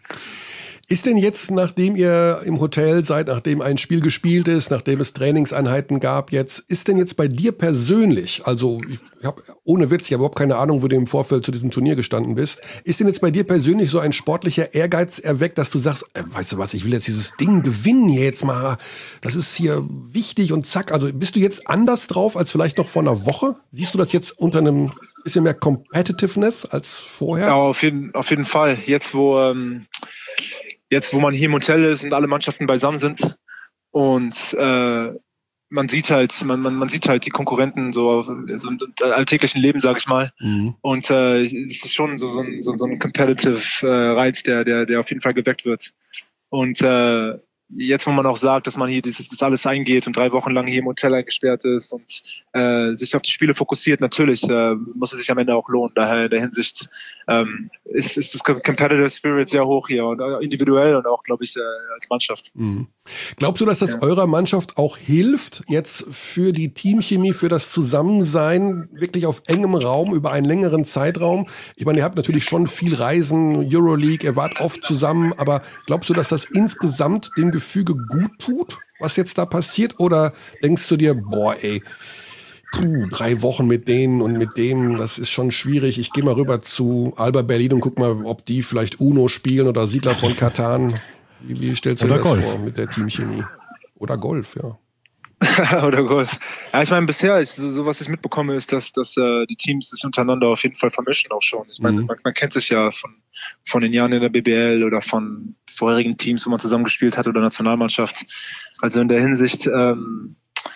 Ist denn jetzt, nachdem ihr im Hotel seid, nachdem ein Spiel gespielt ist, nachdem es Trainingseinheiten gab jetzt, ist denn jetzt bei dir persönlich, also ich habe ohne Witz, ich habe überhaupt keine Ahnung, wo du im Vorfeld zu diesem Turnier gestanden bist, ist denn jetzt bei dir persönlich so ein sportlicher Ehrgeiz erweckt, dass du sagst, äh, weißt du was, ich will jetzt dieses Ding gewinnen hier jetzt mal, das ist hier wichtig und zack, also bist du jetzt anders drauf als vielleicht noch vor einer Woche? Siehst du das jetzt unter einem bisschen mehr Competitiveness als vorher? Ja, auf jeden, auf jeden Fall. Jetzt, wo ähm Jetzt, wo man hier im Hotel ist und alle Mannschaften beisammen sind und äh, man sieht halt, man, man, man sieht halt die Konkurrenten so, so im alltäglichen Leben, sage ich mal. Mhm. Und äh, es ist schon so, so, so, so ein competitive äh, Reiz, der, der, der auf jeden Fall geweckt wird. Und äh, jetzt, wo man auch sagt, dass man hier dieses, das alles eingeht und drei Wochen lang hier im Hotel eingesperrt ist und äh, sich auf die Spiele fokussiert, natürlich äh, muss es sich am Ende auch lohnen. Daher in der Hinsicht ähm, ist, ist das Competitive Spirit sehr hoch hier und äh, individuell und auch, glaube ich, äh, als Mannschaft. Mhm. Glaubst du, dass das ja. eurer Mannschaft auch hilft, jetzt für die Teamchemie, für das Zusammensein, wirklich auf engem Raum, über einen längeren Zeitraum? Ich meine, ihr habt natürlich schon viel Reisen, Euroleague, ihr wart oft zusammen, aber glaubst du, dass das insgesamt dem Gefüge gut tut, was jetzt da passiert? Oder denkst du dir, boah, ey, puh, drei Wochen mit denen und mit dem, das ist schon schwierig. Ich gehe mal rüber zu Alba Berlin und guck mal, ob die vielleicht Uno spielen oder Siedler von Katan. Wie, wie stellst du dir das Golf vor mit der Teamchemie? Oder Golf, ja. Oder Golf. Ja, ich meine, bisher, ist, so, so was ich mitbekomme, ist, dass, dass äh, die Teams sich untereinander auf jeden Fall vermischen auch schon. Ich meine, mhm. man, man kennt sich ja von, von den Jahren in der B B L oder von vorherigen Teams, wo man zusammengespielt hat oder Nationalmannschaft. Also in der Hinsicht ähm,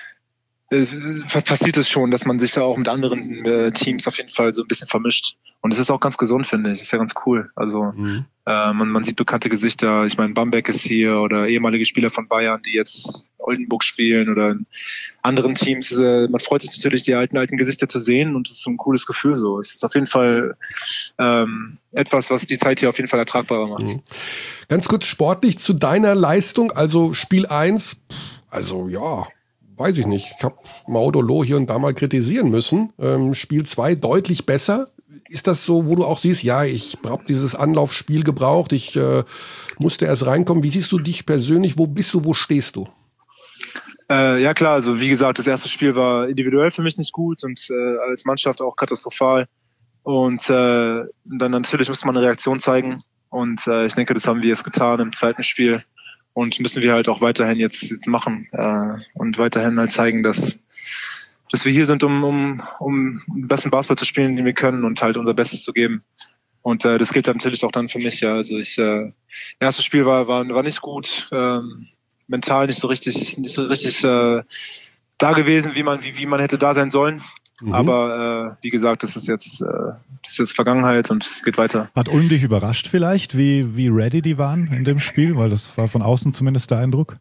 äh, passiert es schon, dass man sich da auch mit anderen äh, Teams auf jeden Fall so ein bisschen vermischt. Und es ist auch ganz gesund, finde ich. Das ist ja ganz cool. Also mhm. äh, man, man sieht bekannte Gesichter. Ich meine, Bamberg ist hier oder ehemalige Spieler von Bayern, die jetzt Oldenburg spielen oder in anderen Teams. Äh, man freut sich natürlich, die alten, alten Gesichter zu sehen und es ist so ein cooles Gefühl so. Es ist auf jeden Fall ähm, etwas, was die Zeit hier auf jeden Fall ertragbarer macht. Mhm. Ganz kurz sportlich zu deiner Leistung, also Spiel eins, also ja, weiß ich nicht. Ich habe Maodolo hier und da mal kritisieren müssen. Ähm, Spiel zwei deutlich besser. Ist das so, wo du auch siehst, ja, ich habe dieses Anlaufspiel gebraucht, ich äh, musste erst reinkommen. Wie siehst du dich persönlich? Wo bist du, wo stehst du? Äh, ja klar, also wie gesagt, das erste Spiel war individuell für mich nicht gut und äh, als Mannschaft auch katastrophal. Und äh, dann natürlich musste man eine Reaktion zeigen. Und äh, ich denke, das haben wir jetzt getan im zweiten Spiel. Und müssen wir halt auch weiterhin jetzt, jetzt machen äh, und weiterhin halt zeigen, dass dass wir hier sind, um, um, um den besten Basketball zu spielen, den wir können und halt unser Bestes zu geben. Und äh, das gilt natürlich auch dann für mich. Ja, also ich, äh, das erste Spiel war war war nicht gut, ähm, mental nicht so richtig nicht so richtig äh, da gewesen, wie man wie wie man hätte da sein sollen. Mhm. Aber äh, wie gesagt, das ist jetzt äh, das ist jetzt Vergangenheit und es geht weiter. Hat Ulm dich überrascht vielleicht, wie wie ready die waren in dem Spiel, weil das war von außen zumindest der Eindruck.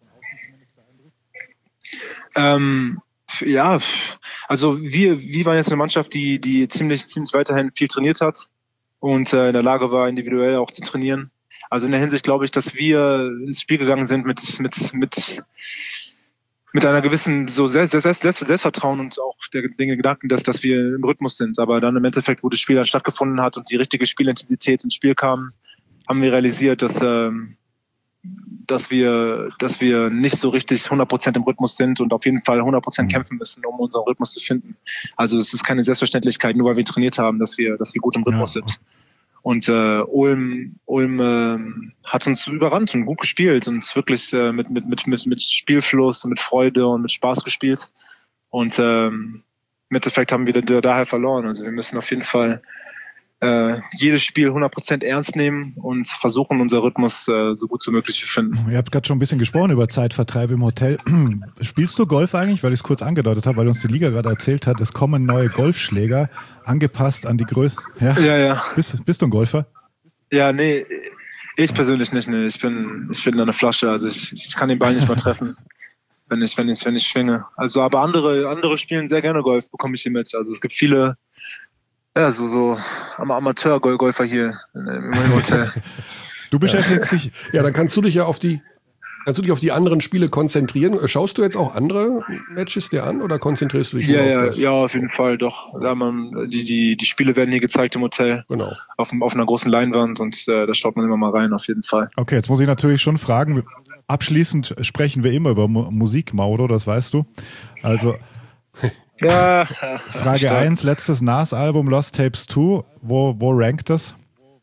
Ähm, ja, also wir wir waren jetzt eine Mannschaft, die die ziemlich ziemlich weiterhin viel trainiert hat. Und äh, in der Lage war, individuell auch zu trainieren. Also in der Hinsicht glaube ich, dass wir ins Spiel gegangen sind mit mit mit mit einer gewissen so Selbst, Selbst, Selbst, Selbstvertrauen und auch der Dinge Gedanken, dass dass wir im Rhythmus sind. Aber dann im Endeffekt, wo das Spiel dann stattgefunden hat und die richtige Spielintensität ins Spiel kam, haben wir realisiert, dass ähm, dass wir dass wir nicht so richtig hundert Prozent im Rhythmus sind und auf jeden Fall hundert Prozent kämpfen müssen, um unseren Rhythmus zu finden. Also es ist keine Selbstverständlichkeit, nur weil wir trainiert haben, dass wir dass wir gut im Rhythmus ja. sind. Und äh, Ulm Ulm äh, hat uns überrannt und gut gespielt und wirklich äh, mit mit mit mit mit Spielfluss und mit Freude und mit Spaß gespielt. Und ähm, im Endeffekt haben wir da, daher verloren. Also wir müssen auf jeden Fall Äh, jedes Spiel hundert Prozent ernst nehmen und versuchen, unser Rhythmus äh, so gut wie möglich zu finden. Ihr habt gerade schon ein bisschen gesprochen über Zeitvertreib im Hotel. Spielst du Golf eigentlich? Weil ich es kurz angedeutet habe, weil uns die Liga gerade erzählt hat, es kommen neue Golfschläger, angepasst an die Größe. Ja, ja. ja. Bist, bist du ein Golfer? Ja, nee, ich persönlich nicht. Nee. Ich bin ich bin eine Flasche, also ich, ich kann den Ball nicht mal treffen, wenn ich, wenn ich, wenn ich schwinge. Also, aber andere, andere spielen sehr gerne Golf, bekomme ich hier mit. Also es gibt viele Ja, so, so Amateur-Golfer hier im Hotel. Du beschäftigst dich. Ja, dann kannst du dich ja auf die, kannst du dich auf die anderen Spiele konzentrieren. Schaust du jetzt auch andere Matches dir an oder konzentrierst du dich ja, nur ja, auf das? Ja, auf jeden Fall, doch. Ja, man, die, die, die Spiele werden hier gezeigt im Hotel. Genau. Auf, auf einer großen Leinwand und äh, da schaut man immer mal rein, auf jeden Fall. Okay, jetzt muss ich natürlich schon fragen. Abschließend sprechen wir immer über Mu- Musik, Mauro, das weißt du. Also. Ja, Frage eins, letztes Nas-Album, Lost Tapes zwei, wo, wo rankt das?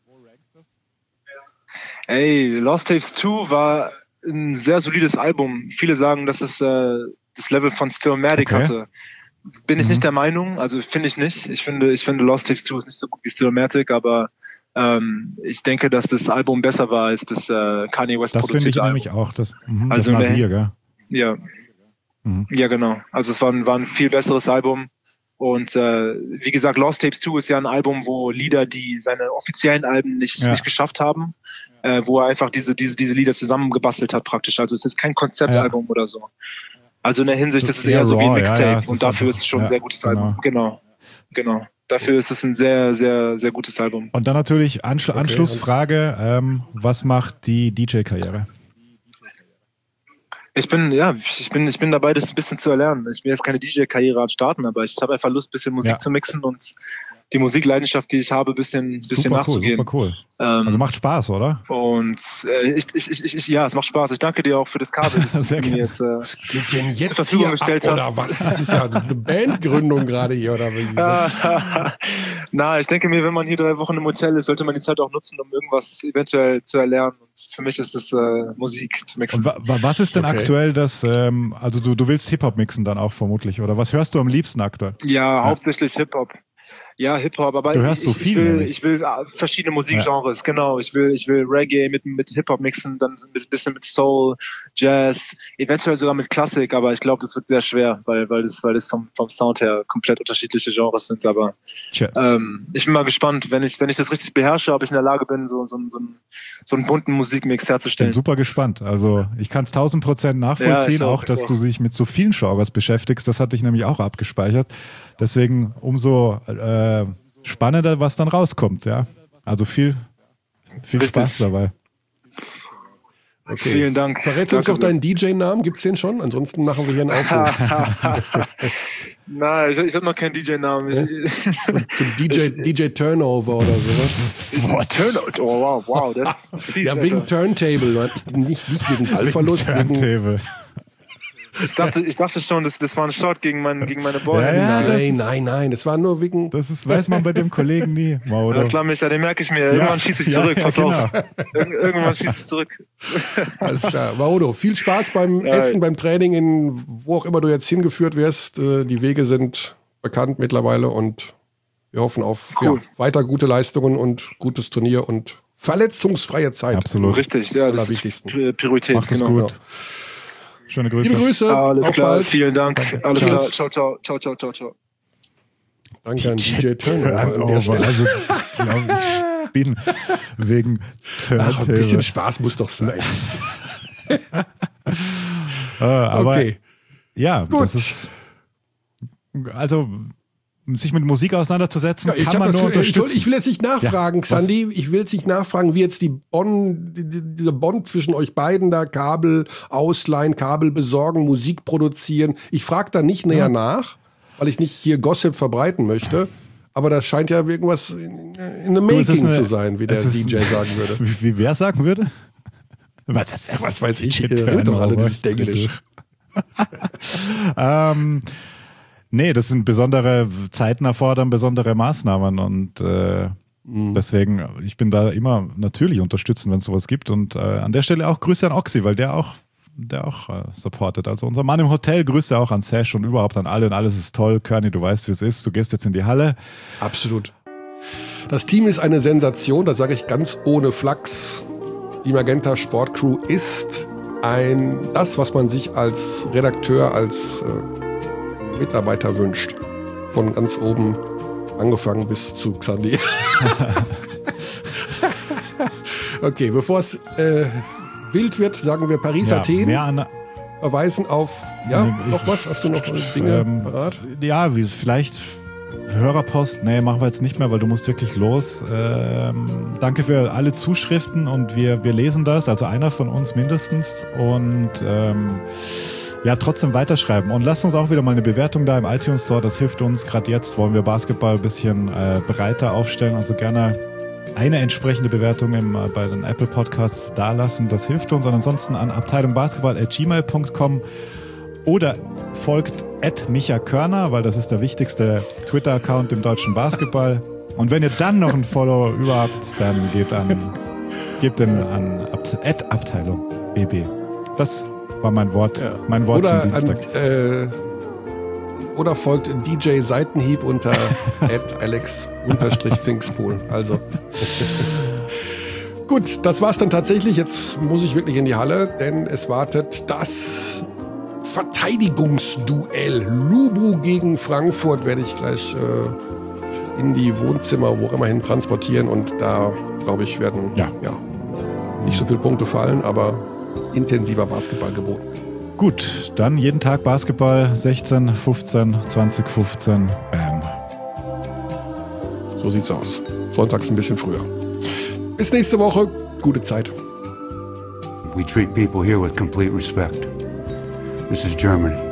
Ey, Lost Tapes zwei war ein sehr solides Album. Viele sagen, dass es äh, das Level von Stillmatic okay. hatte. Bin ich mhm. nicht der Meinung, also finde ich nicht. Ich finde, ich finde Lost Tapes zwei ist nicht so gut wie Stillmatic, aber ähm, ich denke, dass das Album besser war als das äh, Kanye West das produzierte Album. Das finde ich Album. nämlich auch, das, mh, also das Nasir, gell? Ja. Mhm. Ja, genau. Also es war ein, war ein viel besseres Album. Und äh, wie gesagt, Lost Tapes zwei ist ja ein Album, wo Lieder, die seine offiziellen Alben nicht, ja. nicht geschafft haben, äh, wo er einfach diese, diese, diese Lieder zusammengebastelt hat praktisch. Also es ist kein Konzeptalbum ja. oder so. Also in der Hinsicht, das ist eher so wie ein Mixtape. Ja, ja, und dafür einfach, ist es schon ja, ein sehr gutes genau. Album. Genau. Genau. Dafür ist es ein sehr, sehr, sehr gutes Album. Und dann natürlich Anschl- okay. Anschlussfrage, ähm, was macht die D J-Karriere? Ich bin, ja, ich bin, ich bin dabei, das ein bisschen zu erlernen. Ich will jetzt keine D J-Karriere starten, aber ich habe einfach Lust, ein bisschen Musik ja. zu mixen und die Musikleidenschaft, die ich habe, ein bisschen, bisschen super nachzugehen. Cool, super cool. Ähm, also macht Spaß, oder? Und äh, ich, ich, ich, ich, ja, es macht Spaß. Ich danke dir auch für das Kabel, das du mir jetzt, äh, was geht denn jetzt zur Verfügung gestellt ab, hast. Oder was? Das ist ja eine Bandgründung gerade hier, oder wie? Na, ich denke mir, wenn man hier drei Wochen im Hotel ist, sollte man die Zeit auch nutzen, um irgendwas eventuell zu erlernen. Und für mich ist das äh, Musik zu mixen. Und wa- was ist denn okay. aktuell das, ähm, also du, du willst Hip-Hop mixen dann auch vermutlich, oder was hörst du am liebsten aktuell? Ja, ja. hauptsächlich Hip-Hop. Ja, Hip-Hop, aber du hörst ich, so viel, ich will, ich will verschiedene Musikgenres, ja. genau. Ich will, ich will Reggae mit, mit Hip-Hop mixen, dann ein bisschen mit Soul, Jazz, eventuell sogar mit Klassik, aber ich glaube, das wird sehr schwer, weil, weil das, weil das vom, vom Sound her komplett unterschiedliche Genres sind, aber ähm, ich bin mal gespannt, wenn ich, wenn ich das richtig beherrsche, ob ich in der Lage bin, so, so, so, einen, so einen bunten Musikmix herzustellen. Ich bin super gespannt. Also, ich kann es tausend Prozent nachvollziehen, ja, auch, auch, dass auch. du dich mit so vielen Genres beschäftigst. Das hatte ich nämlich auch abgespeichert. Deswegen umso äh, spannender, was dann rauskommt, ja. Also viel, viel Spaß dabei. Okay. Vielen Dank. Verrätst du uns doch deinen D J-Namen? Gibt es den schon? Ansonsten machen wir hier einen Aufruf. Nein, ich, ich habe noch keinen D J-Namen. Ja? D J, D J Turnover oder sowas. Boah, Turnover? Oh, wow, wow, das ist fies. Ja, wegen Turntable. Nicht, nicht wegen Ballverlust. Turntable. Ich dachte, ich dachte schon, das, das war ein Shot gegen, mein, gegen meine Ball. Ja, ja, nein, nein, nein, das war nur wegen... Das ist, weiß man bei dem Kollegen nie. Wow, das lass mich, den merke ich mir. Irgendwann ja, schieße ich zurück, ja, pass ja, genau. auf. Ir- irgendwann schieße ich zurück. Alles klar. Maodo, viel Spaß beim ja, Essen, beim Training, in wo auch immer du jetzt hingeführt wirst. Die Wege sind bekannt mittlerweile und wir hoffen auf cool. ja, weiter gute Leistungen und gutes Turnier und verletzungsfreie Zeit. Absolut. Richtig, ja, das ist Priorität. Macht es gut. Schöne Grüße. Liebe Grüße. Alles auf klar, bald. vielen Dank. Alles klar. Ciao, ciao, ciao, ciao, ciao, ciao. Danke an D J Turner an der Stelle. Also, glaube ich, bin wegen Ach, ein bisschen Spaß muss doch sein. uh, aber okay. Ja, gut. Das ist, also sich mit Musik auseinanderzusetzen, ja, kann man das, nur unterstützen. Ich will, ich will jetzt nicht nachfragen, ja, Xandi. Ich will jetzt nicht nachfragen, wie jetzt die Bond, die, dieser Bond zwischen euch beiden da, Kabel ausleihen, Kabel besorgen, Musik produzieren. Ich frage da nicht näher ja. nach, weil ich nicht hier Gossip verbreiten möchte. Aber das scheint ja irgendwas in, in the making eine, zu sein, wie der D J sagen würde. Wie, wie wer sagen würde? Was, das, was weiß ich, ihr redet doch alle dieses Denglisch. ähm, nee, das sind besondere Zeiten erfordern, besondere Maßnahmen und äh, mhm. deswegen, ich bin da immer natürlich unterstützend, wenn es sowas gibt und äh, an der Stelle auch Grüße an Oxy, weil der auch der auch äh, supportet. Also unser Mann im Hotel, Grüße auch an Sash und überhaupt an alle und alles ist toll. Körny, du weißt, wie es ist. Du gehst jetzt in die Halle. Absolut. Das Team ist eine Sensation, das sage ich ganz ohne Flachs. Die Magenta Sport Crew ist ein, das, was man sich als Redakteur, als äh, Mitarbeiter wünscht. Von ganz oben angefangen bis zu Xandi. Okay, bevor es äh, wild wird, sagen wir Paris, ja, Athen. Mehr an, verweisen auf, ja, ich, noch was? Hast du noch Dinge ähm, parat? Ja, wie vielleicht Hörerpost. Nee, machen wir jetzt nicht mehr, weil du musst wirklich los. Ähm, danke für alle Zuschriften und wir, wir lesen das, also einer von uns mindestens. Und ähm, ja, trotzdem weiterschreiben. Und lasst uns auch wieder mal eine Bewertung da im iTunes Store. Das hilft uns. Gerade jetzt wollen wir Basketball ein bisschen äh, breiter aufstellen. Also gerne eine entsprechende Bewertung im, äh, bei den Apple Podcasts dalassen. Das hilft uns. Und ansonsten an abteilungbasketball at gmail punkt com oder folgt at Micha Körner, weil das ist der wichtigste Twitter-Account im deutschen Basketball. Und wenn ihr dann noch ein Follow überhaupt, dann geht an, gebt den an at Abteilung B B. Das war mein Wort, ja. mein Wort oder zum Dienstag. An, äh, oder folgt D J Seitenhieb unter at Alex Thingspool. Also gut, das war's dann tatsächlich. Jetzt muss ich wirklich in die Halle, denn es wartet das Verteidigungsduell. Lubu gegen Frankfurt werde ich gleich äh, in die Wohnzimmer, wo immer hin transportieren. Und da, glaube ich, werden ja. Ja, nicht so viele Punkte fallen, aber intensiver Basketball geboten. Gut, dann jeden Tag Basketball, sechzehn, fünfzehn, zwanzig, fünfzehn, bam. So sieht's aus. Sonntags ein bisschen früher. Bis nächste Woche. Gute Zeit. We treat people here with complete respect. This is Germany.